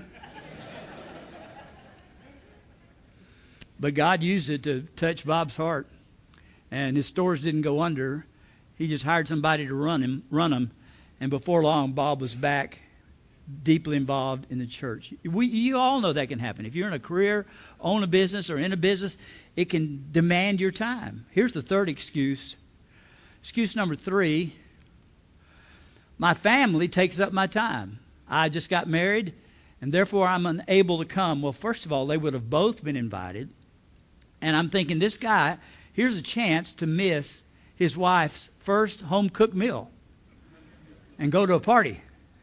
But God used it to touch Bob's heart. And his stores didn't go under. He just hired somebody to run him, run them. And before long, Bob was back, deeply involved in the church. We, you all know that can happen. If you're in a career, own a business, or in a business, it can demand your time. Here's the third excuse. Excuse number three. My family takes up my time. I just got married, and therefore I'm unable to come. Well, first of all, they would have both been invited. And I'm thinking, this guy, here's a chance to miss his wife's first home-cooked meal. and go to a party.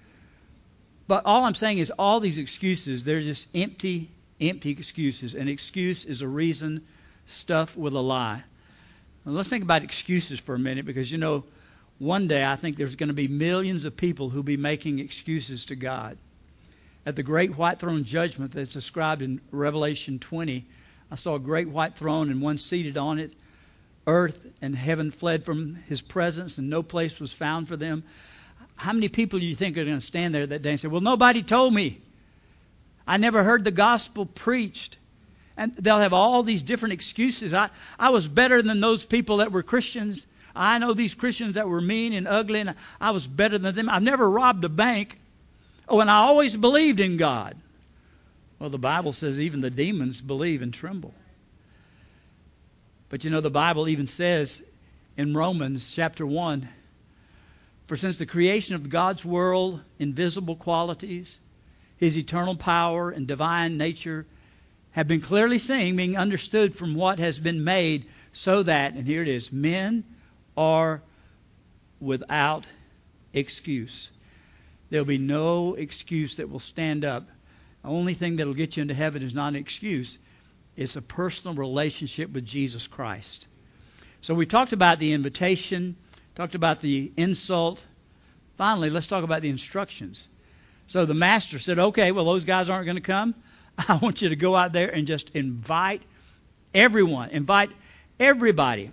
But all I'm saying is all these excuses, they're just empty, empty excuses. An excuse is a reason stuffed with a lie. Now let's think about excuses for a minute, because, you know, one day I think there's going to be millions of people who'll be making excuses to God. At the great white throne judgment that's described in Revelation twenty, I saw a great white throne and one seated on it. Earth and heaven fled from his presence and no place was found for them. How many people do you think are going to stand there that day and say, well, nobody told me. I never heard the gospel preached. And they'll have all these different excuses. I, I was better than those people that were Christians. I know these Christians that were mean and ugly, and I was better than them. I've never robbed a bank. Oh, and I always believed in God. Well, the Bible says even the demons believe and tremble. But you know, the Bible even says in Romans chapter one, for since the creation of God's world, invisible qualities, his eternal power and divine nature have been clearly seen, being understood from what has been made, so that, and here it is, men are without excuse. There'll be no excuse that will stand up. The only thing that will get you into heaven is not an excuse. It's a personal relationship with Jesus Christ. So we talked about the invitation, talked about the insult. Finally, let's talk about the instructions. So the master said, okay, well, those guys aren't going to come. I want you to go out there and just invite everyone. Invite everybody.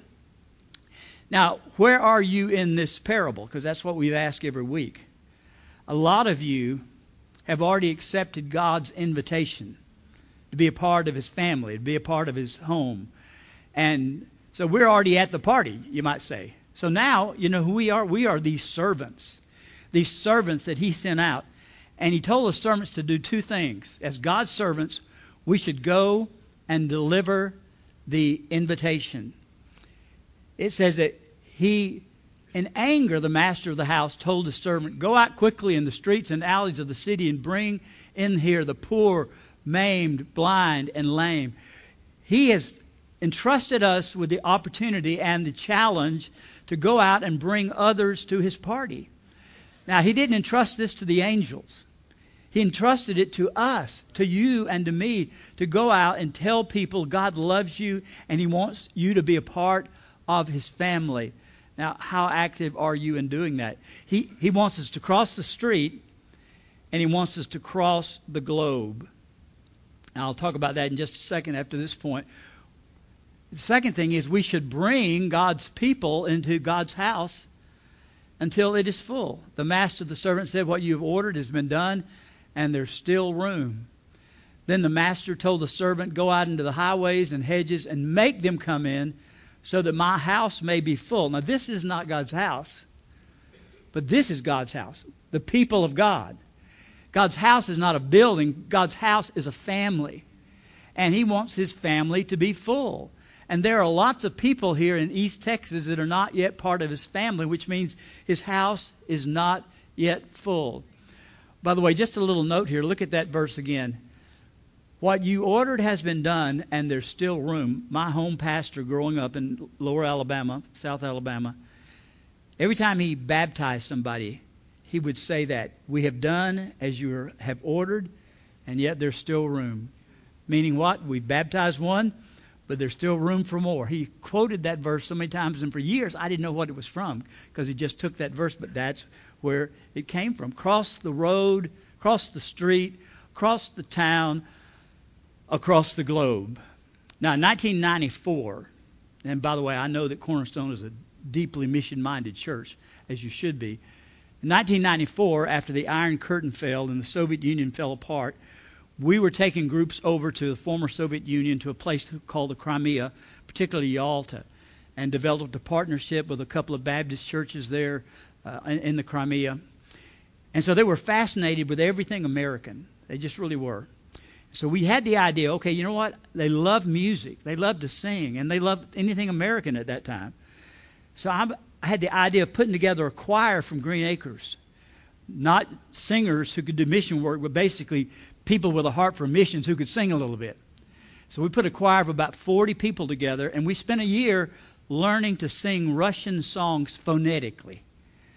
Now, where are you in this parable? Because that's what we've asked every week. A lot of you have already accepted God's invitation to be a part of his family, to be a part of his home. And so we're already at the party, you might say. So now, you know who we are? We are these servants, these servants that he sent out. And he told the servants to do two things. As God's servants, we should go and deliver the invitation. It says that he, in anger, the master of the house told the servant, go out quickly in the streets and alleys of the city and bring in here the poor, maimed, blind, and lame. He has entrusted us with the opportunity and the challenge to go out and bring others to his party. Now, he didn't entrust this to the angels. He entrusted it to us, to you and to me, to go out and tell people God loves you and he wants you to be a part of his family. Now, how active are you in doing that? He, he wants us to cross the street and he wants us to cross the globe. And I'll talk about that in just a second after this point. The second thing is we should bring God's people into God's house until it is full. The master of the servant said, what you have ordered has been done, and there's still room. Then the master told the servant, go out into the highways and hedges and make them come in so that my house may be full. Now, this is not God's house, but this is God's house, the people of God. God's house is not a building. God's house is a family, and he wants his family to be full. And there are lots of people here in East Texas that are not yet part of his family, which means his house is not yet full. By the way, just a little note here. Look at that verse again. What you ordered has been done, and there's still room. My home pastor growing up in Lower Alabama, South Alabama, every time he baptized somebody, he would say that. We have done as you have ordered, and yet there's still room. Meaning what? We baptized one, but there's still room for more. He quoted that verse so many times, and for years I didn't know what it was from because he just took that verse, but that's where it came from. Cross the road, cross the street, across the town, across the globe. Now, in nineteen ninety-four, and by the way, I know that Cornerstone is a deeply mission-minded church, as you should be. In nineteen ninety-four, after the Iron Curtain fell and the Soviet Union fell apart, we were taking groups over to the former Soviet Union to a place called the Crimea, particularly Yalta, and developed a partnership with a couple of Baptist churches there uh, in, in the Crimea. And so they were fascinated with everything American. They just really were. So we had the idea, okay, you know what? They love music. They love to sing, and they loved anything American at that time. So I, I had the idea of putting together a choir from Green Acres. Not singers who could do mission work, but basically people with a heart for missions who could sing a little bit. So we put a choir of about forty people together, and we spent a year learning to sing Russian songs phonetically.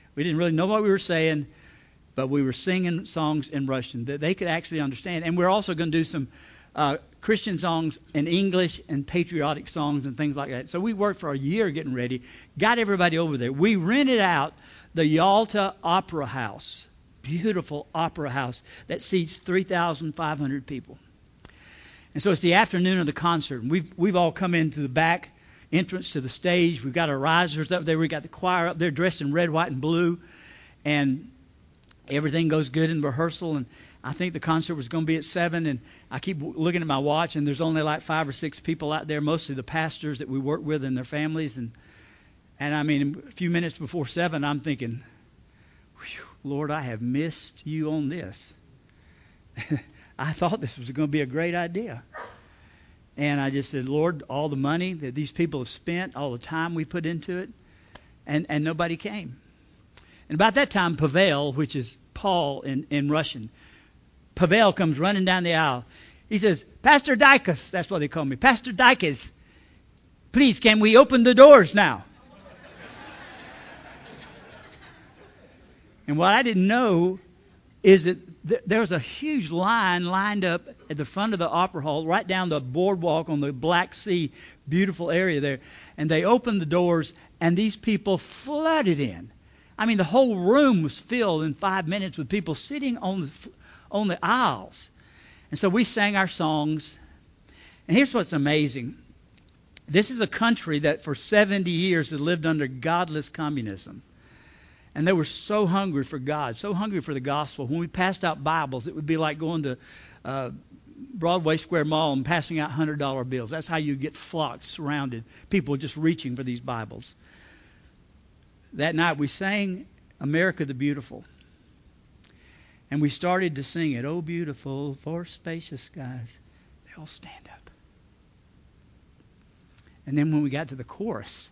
We didn't really know what we were saying, but we were singing songs in Russian that they could actually understand. And we're also going to do some uh, Christian songs in English and patriotic songs and things like that. So we worked for a year getting ready, got everybody over there. We rented out the Yalta Opera House, beautiful opera house that seats three thousand five hundred people. And so it's the afternoon of the concert, and we've we've all come into the back entrance to the stage. We've got our risers up there. We've got the choir up there dressed in red, white, and blue. And everything goes good in rehearsal. And I think the concert was going to be at seven. And I keep looking at my watch, and there's only like five or six people out there, mostly the pastors that we work with and their families. And, and I mean, a few minutes before seven, I'm thinking, Lord, I have missed you on this. I thought this was going to be a great idea. And I just said, Lord, all the money that these people have spent, all the time we put into it, and, and nobody came. And about that time, Pavel, which is Paul in, in Russian, Pavel comes running down the aisle. He says, Pastor Dikis, that's what they call me, Pastor Dikis, please, can we open the doors now? And what I didn't know is that th- there was a huge line lined up at the front of the opera hall, right down the boardwalk on the Black Sea, beautiful area there. And they opened the doors, and these people flooded in. I mean, the whole room was filled in five minutes with people sitting on the on the aisles. And so we sang our songs. And here's what's amazing. This is a country that for seventy years had lived under godless communism. And they were so hungry for God, so hungry for the gospel. When we passed out Bibles, it would be like going to uh, Broadway Square Mall and passing out one hundred dollar bills. That's how you get flocked, surrounded, people just reaching for these Bibles. That night we sang America the Beautiful. And we started to sing it, oh beautiful for spacious skies. They all stand up. And then when we got to the chorus,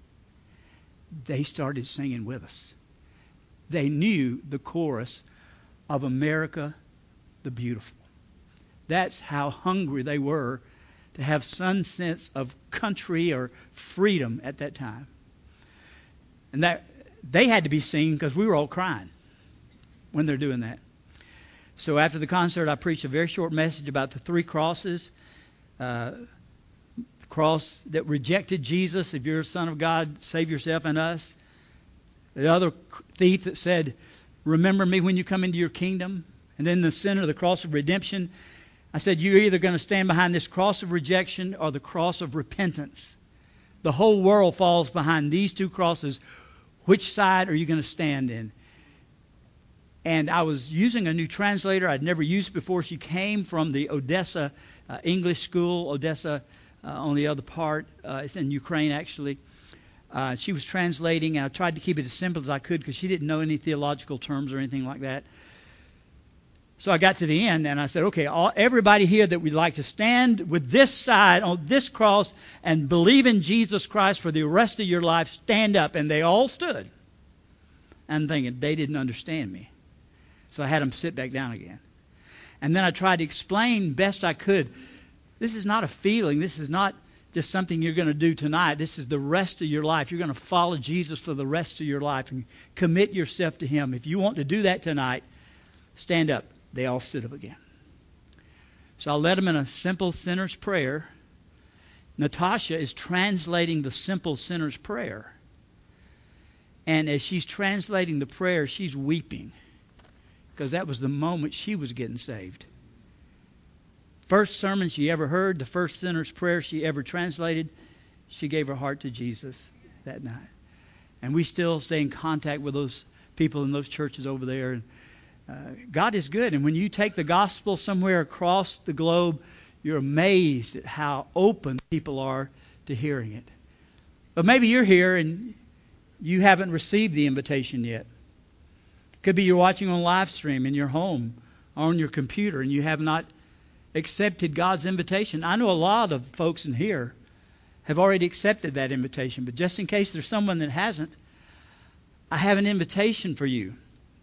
they started singing with us. They knew the chorus of America the Beautiful. That's how hungry they were to have some sense of country or freedom at that time. And that they had to be singing because we were all crying when they're doing that. So after the concert, I preached a very short message about the three crosses. Uh, the cross that rejected Jesus, if you're a son of God, save yourself and us. The other thief that said, remember me when you come into your kingdom. And then the center of the cross of redemption. I said, you're either going to stand behind this cross of rejection or the cross of repentance. The whole world falls behind these two crosses. Which side are you going to stand in? And I was using a new translator I'd never used before. She came from the Odessa uh, English school, Odessa uh, on the other part. Uh, it's in Ukraine, actually. Uh, she was translating, and I tried to keep it as simple as I could because she didn't know any theological terms or anything like that. So I got to the end, and I said, okay, all, everybody here that would like to stand with this side on this cross and believe in Jesus Christ for the rest of your life, stand up. And they all stood. I'm thinking, they didn't understand me. So I had them sit back down again. And then I tried to explain best I could. This is not a feeling. This is not just something you're going to do tonight. This is the rest of your life. You're going to follow Jesus for the rest of your life and commit yourself to Him. If you want to do that tonight, stand up. They all stood up again. So I led them in a simple sinner's prayer. Natasha is translating the simple sinner's prayer. And as she's translating the prayer, she's weeping. Because that was the moment she was getting saved. First sermon she ever heard, the first sinner's prayer she ever translated, she gave her heart to Jesus that night. And we still stay in contact with those people in those churches over there. And uh, God is good. And when you take the gospel somewhere across the globe, you're amazed at how open people are to hearing it. But maybe you're here and you haven't received the invitation yet. Could be you're watching on live stream in your home or on your computer and you have not accepted God's invitation. I know a lot of folks in here have already accepted that invitation, but just in case there's someone that hasn't, I have an invitation for you.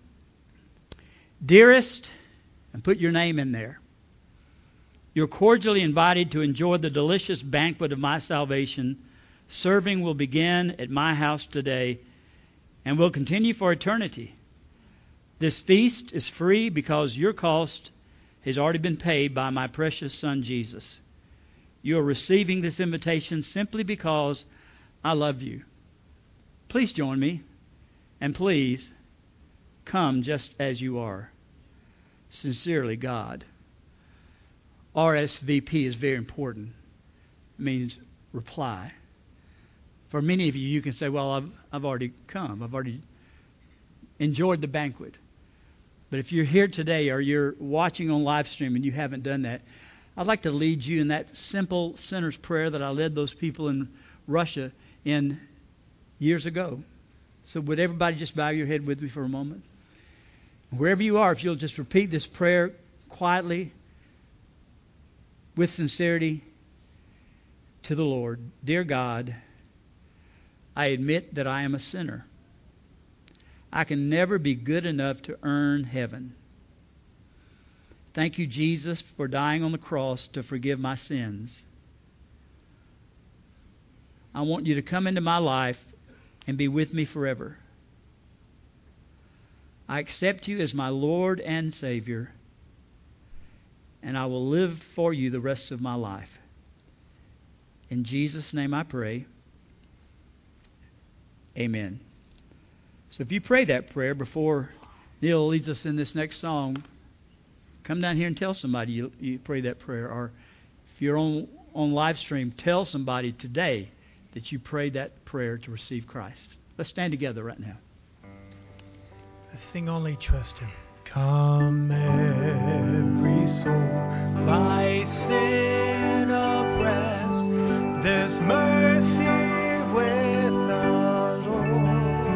Dearest, and put your name in there, you're cordially invited to enjoy the delicious banquet of my salvation. Serving will begin at my house today. and will continue for eternity. This feast is free because your cost has already been paid by my precious Son, Jesus. You are receiving this invitation simply because I love you. Please join me, and please come just as you are. Sincerely, God. R S V P is very important. It means reply. For many of you, you can say, well, I've, I've already come. I've already enjoyed the banquet. But if you're here today or you're watching on live stream and you haven't done that, I'd like to lead you in that simple sinner's prayer that I led those people in Russia in years ago. So would everybody just bow your head with me for a moment? Wherever you are, if you'll just repeat this prayer quietly, with sincerity, to the Lord. Dear God, I admit that I am a sinner. I can never be good enough to earn heaven. Thank you, Jesus, for dying on the cross to forgive my sins. I want you to come into my life and be with me forever. I accept you as my Lord and Savior, and I will live for you the rest of my life. In Jesus' name I pray. Amen. So if you pray that prayer before Neil leads us in this next song, come down here and tell somebody you, you pray that prayer. Or if you're on, on live stream, tell somebody today that you prayed that prayer to receive Christ. Let's stand together right now. Let's sing Only Trust Him. Come every soul by sin oppressed, there's mercy with the Lord,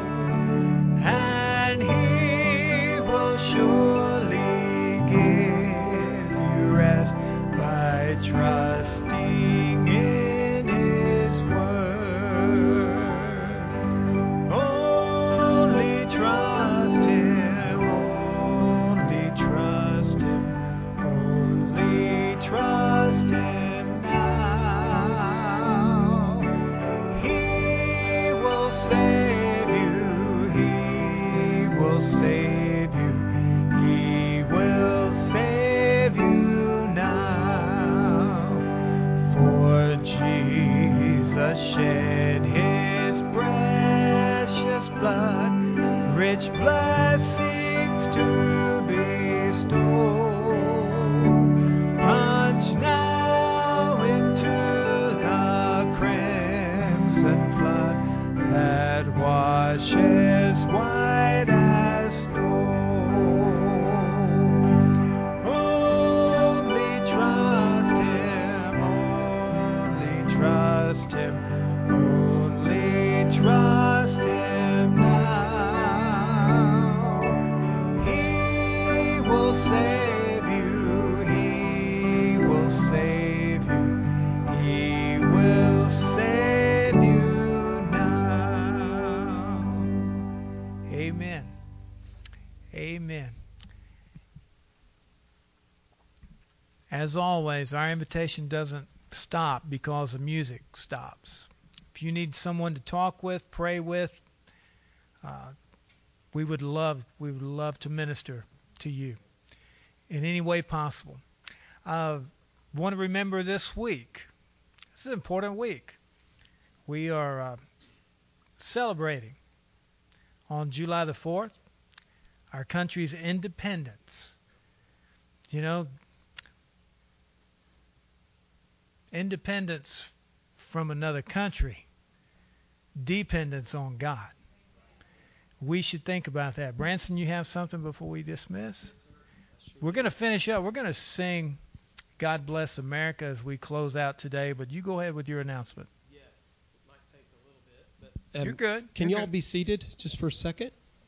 and He will surely give you rest by trusting in His word. Only trust Him, only trust Him, only trust Him now. He will save you, He will save you, He will save you now. For Jesus shed His precious blood, rich blessings to bestow. Plunge now into the crimson flood that washes white as snow. Only trust Him, only trust Him, only trust Him now. He will save you, He will save you, He will save you now. Amen. Amen. As always, our invitation doesn't stop because the music stops. If you need someone to talk with, pray with, uh, we would love we would love to minister to you in any way possible. Uh, want to remember this week. This is an important week. We are uh, celebrating on July the fourth our country's independence. You know, independence from another country, dependence on God. We should think about that. Branson, you have something before we dismiss? We're going to finish up. We're going to sing God Bless America as we close out today, but you go ahead with your announcement. Yes, it might take a little bit, but um, You're good. Can You're y'all good. be seated just for a second?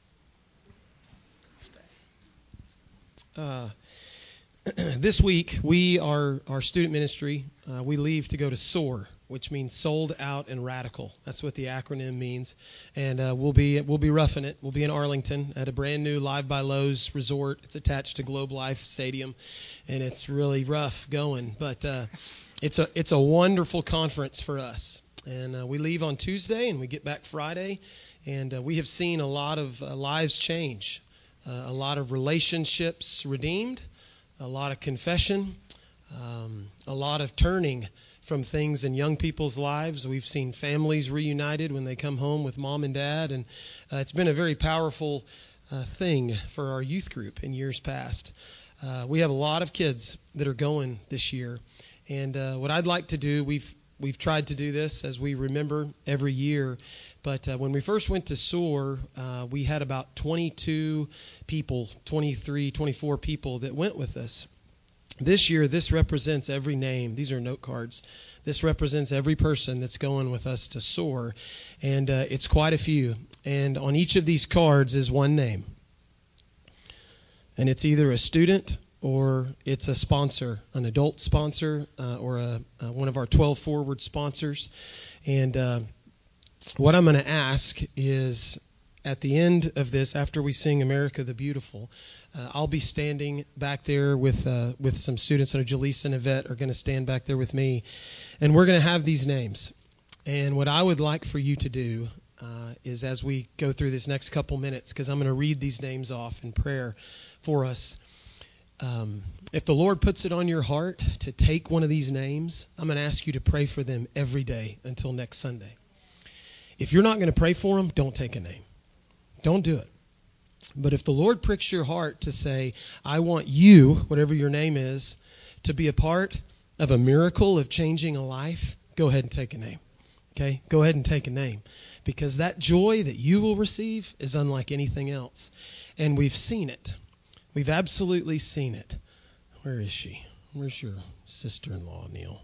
Uh, this week, we are our student ministry. Uh, we leave to go to SOAR, which means Sold Out and Radical. That's what the acronym means. And uh, we'll be we'll be roughing it. We'll be in Arlington at a brand new Live by Lowe's resort. It's attached to Globe Life Stadium, and it's really rough going. But uh, it's a it's a wonderful conference for us. And uh, we leave on Tuesday, and we get back Friday. And uh, we have seen a lot of uh, lives change, uh, a lot of relationships redeemed, a lot of confession, um, a lot of turning from things in young people's lives. We've seen families reunited when they come home with mom and dad, and uh, it's been a very powerful uh, thing for our youth group in years past. Uh, we have a lot of kids that are going this year, and uh, what I'd like to do, we've we've tried to do this as we remember every year, but uh, when we first went to SOAR, uh, we had about twenty-two people, twenty-three, twenty-four people that went with us. This year, this represents every name. These are note cards. This represents every person that's going with us to SOAR, and uh, it's quite a few. And on each of these cards is one name. And it's either a student or it's a sponsor, an adult sponsor, uh, or a, uh, one of our twelve Forward sponsors. And uh, what I'm going to ask is, at the end of this, after we sing America the Beautiful, uh, I'll be standing back there with uh, with some students. I know Jaleesa and Yvette are going to stand back there with me. And we're going to have these names. And what I would like for you to do uh, is, as we go through this next couple minutes, because I'm going to read these names off in prayer for us, um, if the Lord puts it on your heart to take one of these names, I'm going to ask you to pray for them every day until next Sunday. If you're not going to pray for them, don't take a name. Don't do it. But if the Lord pricks your heart to say, I want you, whatever your name is, to be a part of a miracle of changing a life, go ahead and take a name. Okay? Go ahead and take a name. Because that joy that you will receive is unlike anything else. And we've seen it. We've absolutely seen it. Where is she? Where's your sister-in-law, Neil?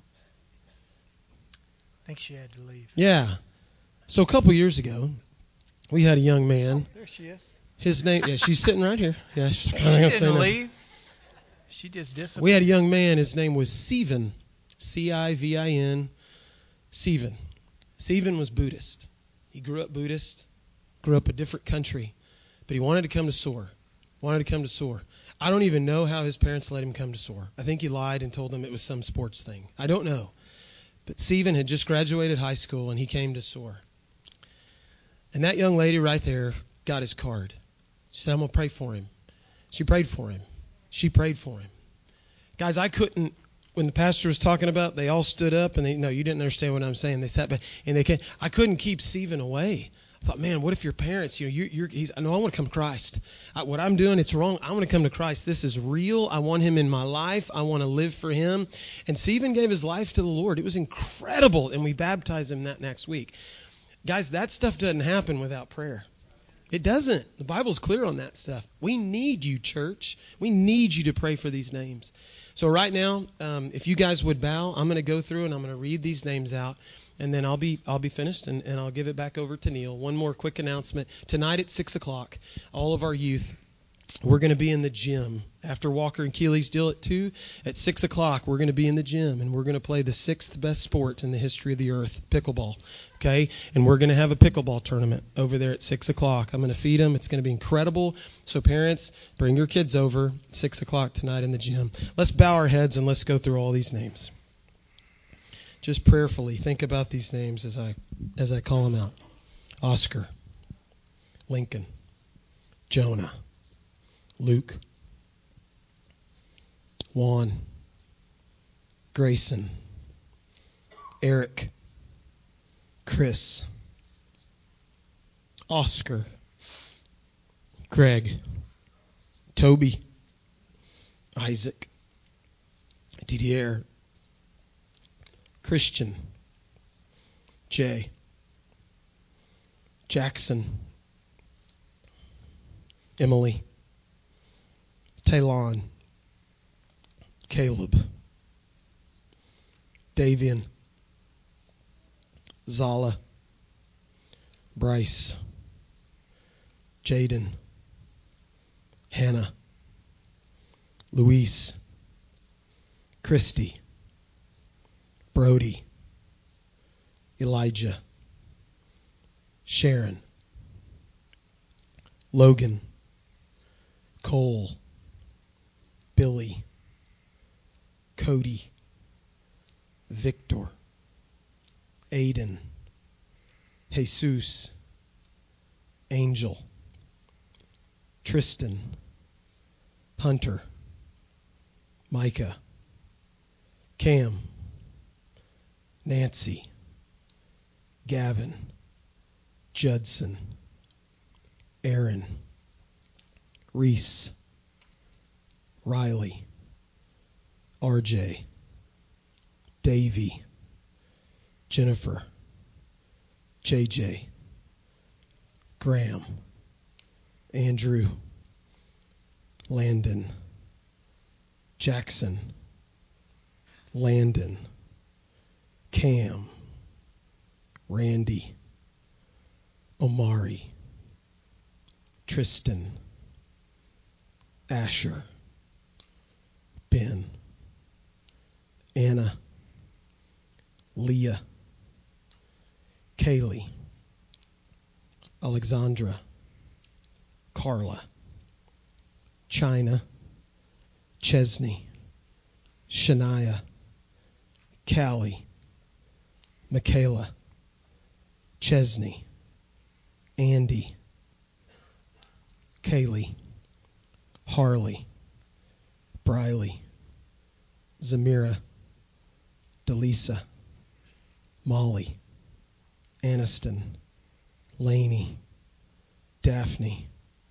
I think she had to leave. Yeah. So a couple years ago, we had a young man. Oh, there she is. His name, yeah, she's sitting right here. Yeah, she's She not gonna say didn't nothing. leave. She just disappeared. We had a young man. His name was Stephen, C I V I N, Stephen. Stephen was Buddhist. He grew up Buddhist, grew up a different country, but he wanted to come to SOAR. Wanted to come to SOAR. I don't even know how his parents let him come to SOAR. I think he lied and told them it was some sports thing. I don't know. But Stephen had just graduated high school, and he came to SOAR. And that young lady right there got his card. She said, I'm going to pray for him. She prayed for him. She prayed for him. Guys, I couldn't, when the pastor was talking about, they all stood up, and they, no, you didn't understand what I'm saying. They sat back, and they came. I couldn't keep Stephen away. I thought, man, what if your parents, you know, you're, you're he's, no, I want to come to Christ. I, what I'm doing, it's wrong. I want to come to Christ. This is real. I want him in my life. I want to live for him. And Stephen gave his life to the Lord. It was incredible, and we baptized him that next week. Guys, that stuff doesn't happen without prayer. It doesn't. The Bible's clear on that stuff. We need you, church. We need you to pray for these names. So right now, um, if you guys would bow, I'm going to go through and I'm going to read these names out, and then I'll be I'll be finished, and, and I'll give it back over to Neil. One more quick announcement. Tonight at six o'clock, all of our youth, we're going to be in the gym. After Walker and Keeley's deal at two, at six o'clock, we're going to be in the gym, and we're going to play the sixth best sport in the history of the earth, pickleball. Okay? And we're going to have a pickleball tournament over there at six o'clock. I'm going to feed them. It's going to be incredible. So parents, bring your kids over at six o'clock tonight in the gym. Let's bow our heads and let's go through all these names. Just prayerfully think about these names as I as I call them out. Oscar, Lincoln, Jonah, Luke, Juan, Grayson, Eric, Chris, Oscar, Greg, Toby, Isaac, Didier, Christian, Jay, Jackson, Emily, Talon, Caleb, Davian, Zala, Bryce, Jaden, Hannah, Luis, Christy, Brody, Elijah, Sharon, Logan, Cole, Billy, Cody, Victor, Aiden, Jesus, Angel, Tristan, Hunter, Micah, Cam, Nancy, Gavin, Judson, Aaron, Reese, Riley, R J, Davey, Jennifer, J J, Graham, Andrew, Landon, Jackson, Landon, Cam, Randy, Omari, Tristan, Asher, Ben, Anna, Leah, Kaylee, Alexandra, Carla, China, Chesney, Shania, Callie, Michaela, Chesney, Andy, Kaylee, Harley, Briley, Zamira, Delisa, Molly, Aniston, Laney, Daphne,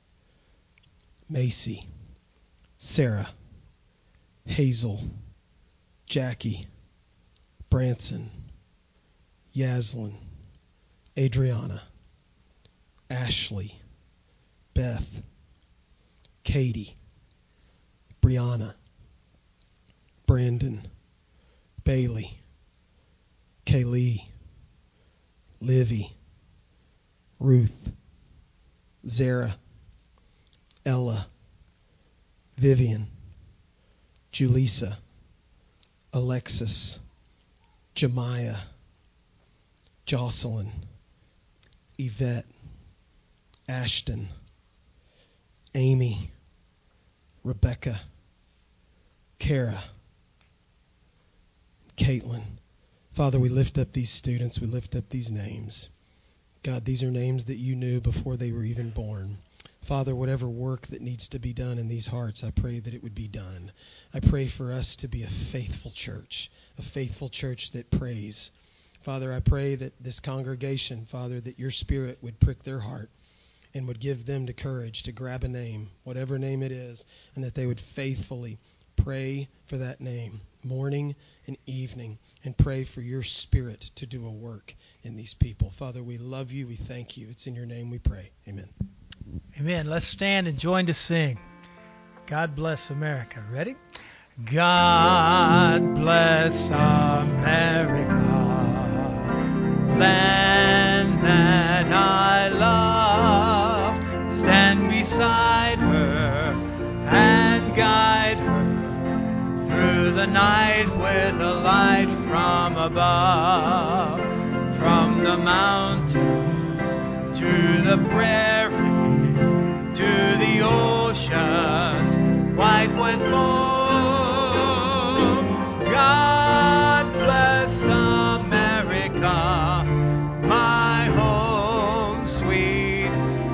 Macy, Sarah, Hazel, Jackie, Branson, Yaslin, Adriana, Ashley, Beth, Katie, Brianna, Brandon, Bailey, Kaylee, Livy, Ruth, Zara, Ella, Vivian, Julissa, Alexis, Jemiah, Jocelyn, Yvette, Ashton, Amy, Rebecca, Kara, Caitlin. Father, we lift up these students. We lift up these names. God, these are names that you knew before they were even born. Father, whatever work that needs to be done in these hearts, I pray that it would be done. I pray for us to be a faithful church, a faithful church that prays. Father, I pray that this congregation, Father, that your Spirit would prick their heart and would give them the courage to grab a name, whatever name it is, and that they would faithfully pray for that name morning and evening and pray for your Spirit to do a work in these people. Father, we love you. We thank you. It's in your name we pray. Amen. Amen. Let's stand and join to sing. God bless America. Ready? God bless America, land that I love. Stand beside her and guide her through the night with a light from above. From the mountains to the prairies, to the oceans white with foam. God bless America, my home, sweet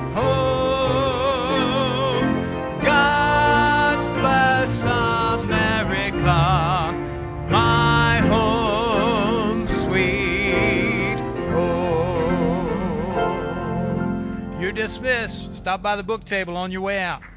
home. God bless America, my home, sweet home. You're dismissed. Stop by the book table on your way out.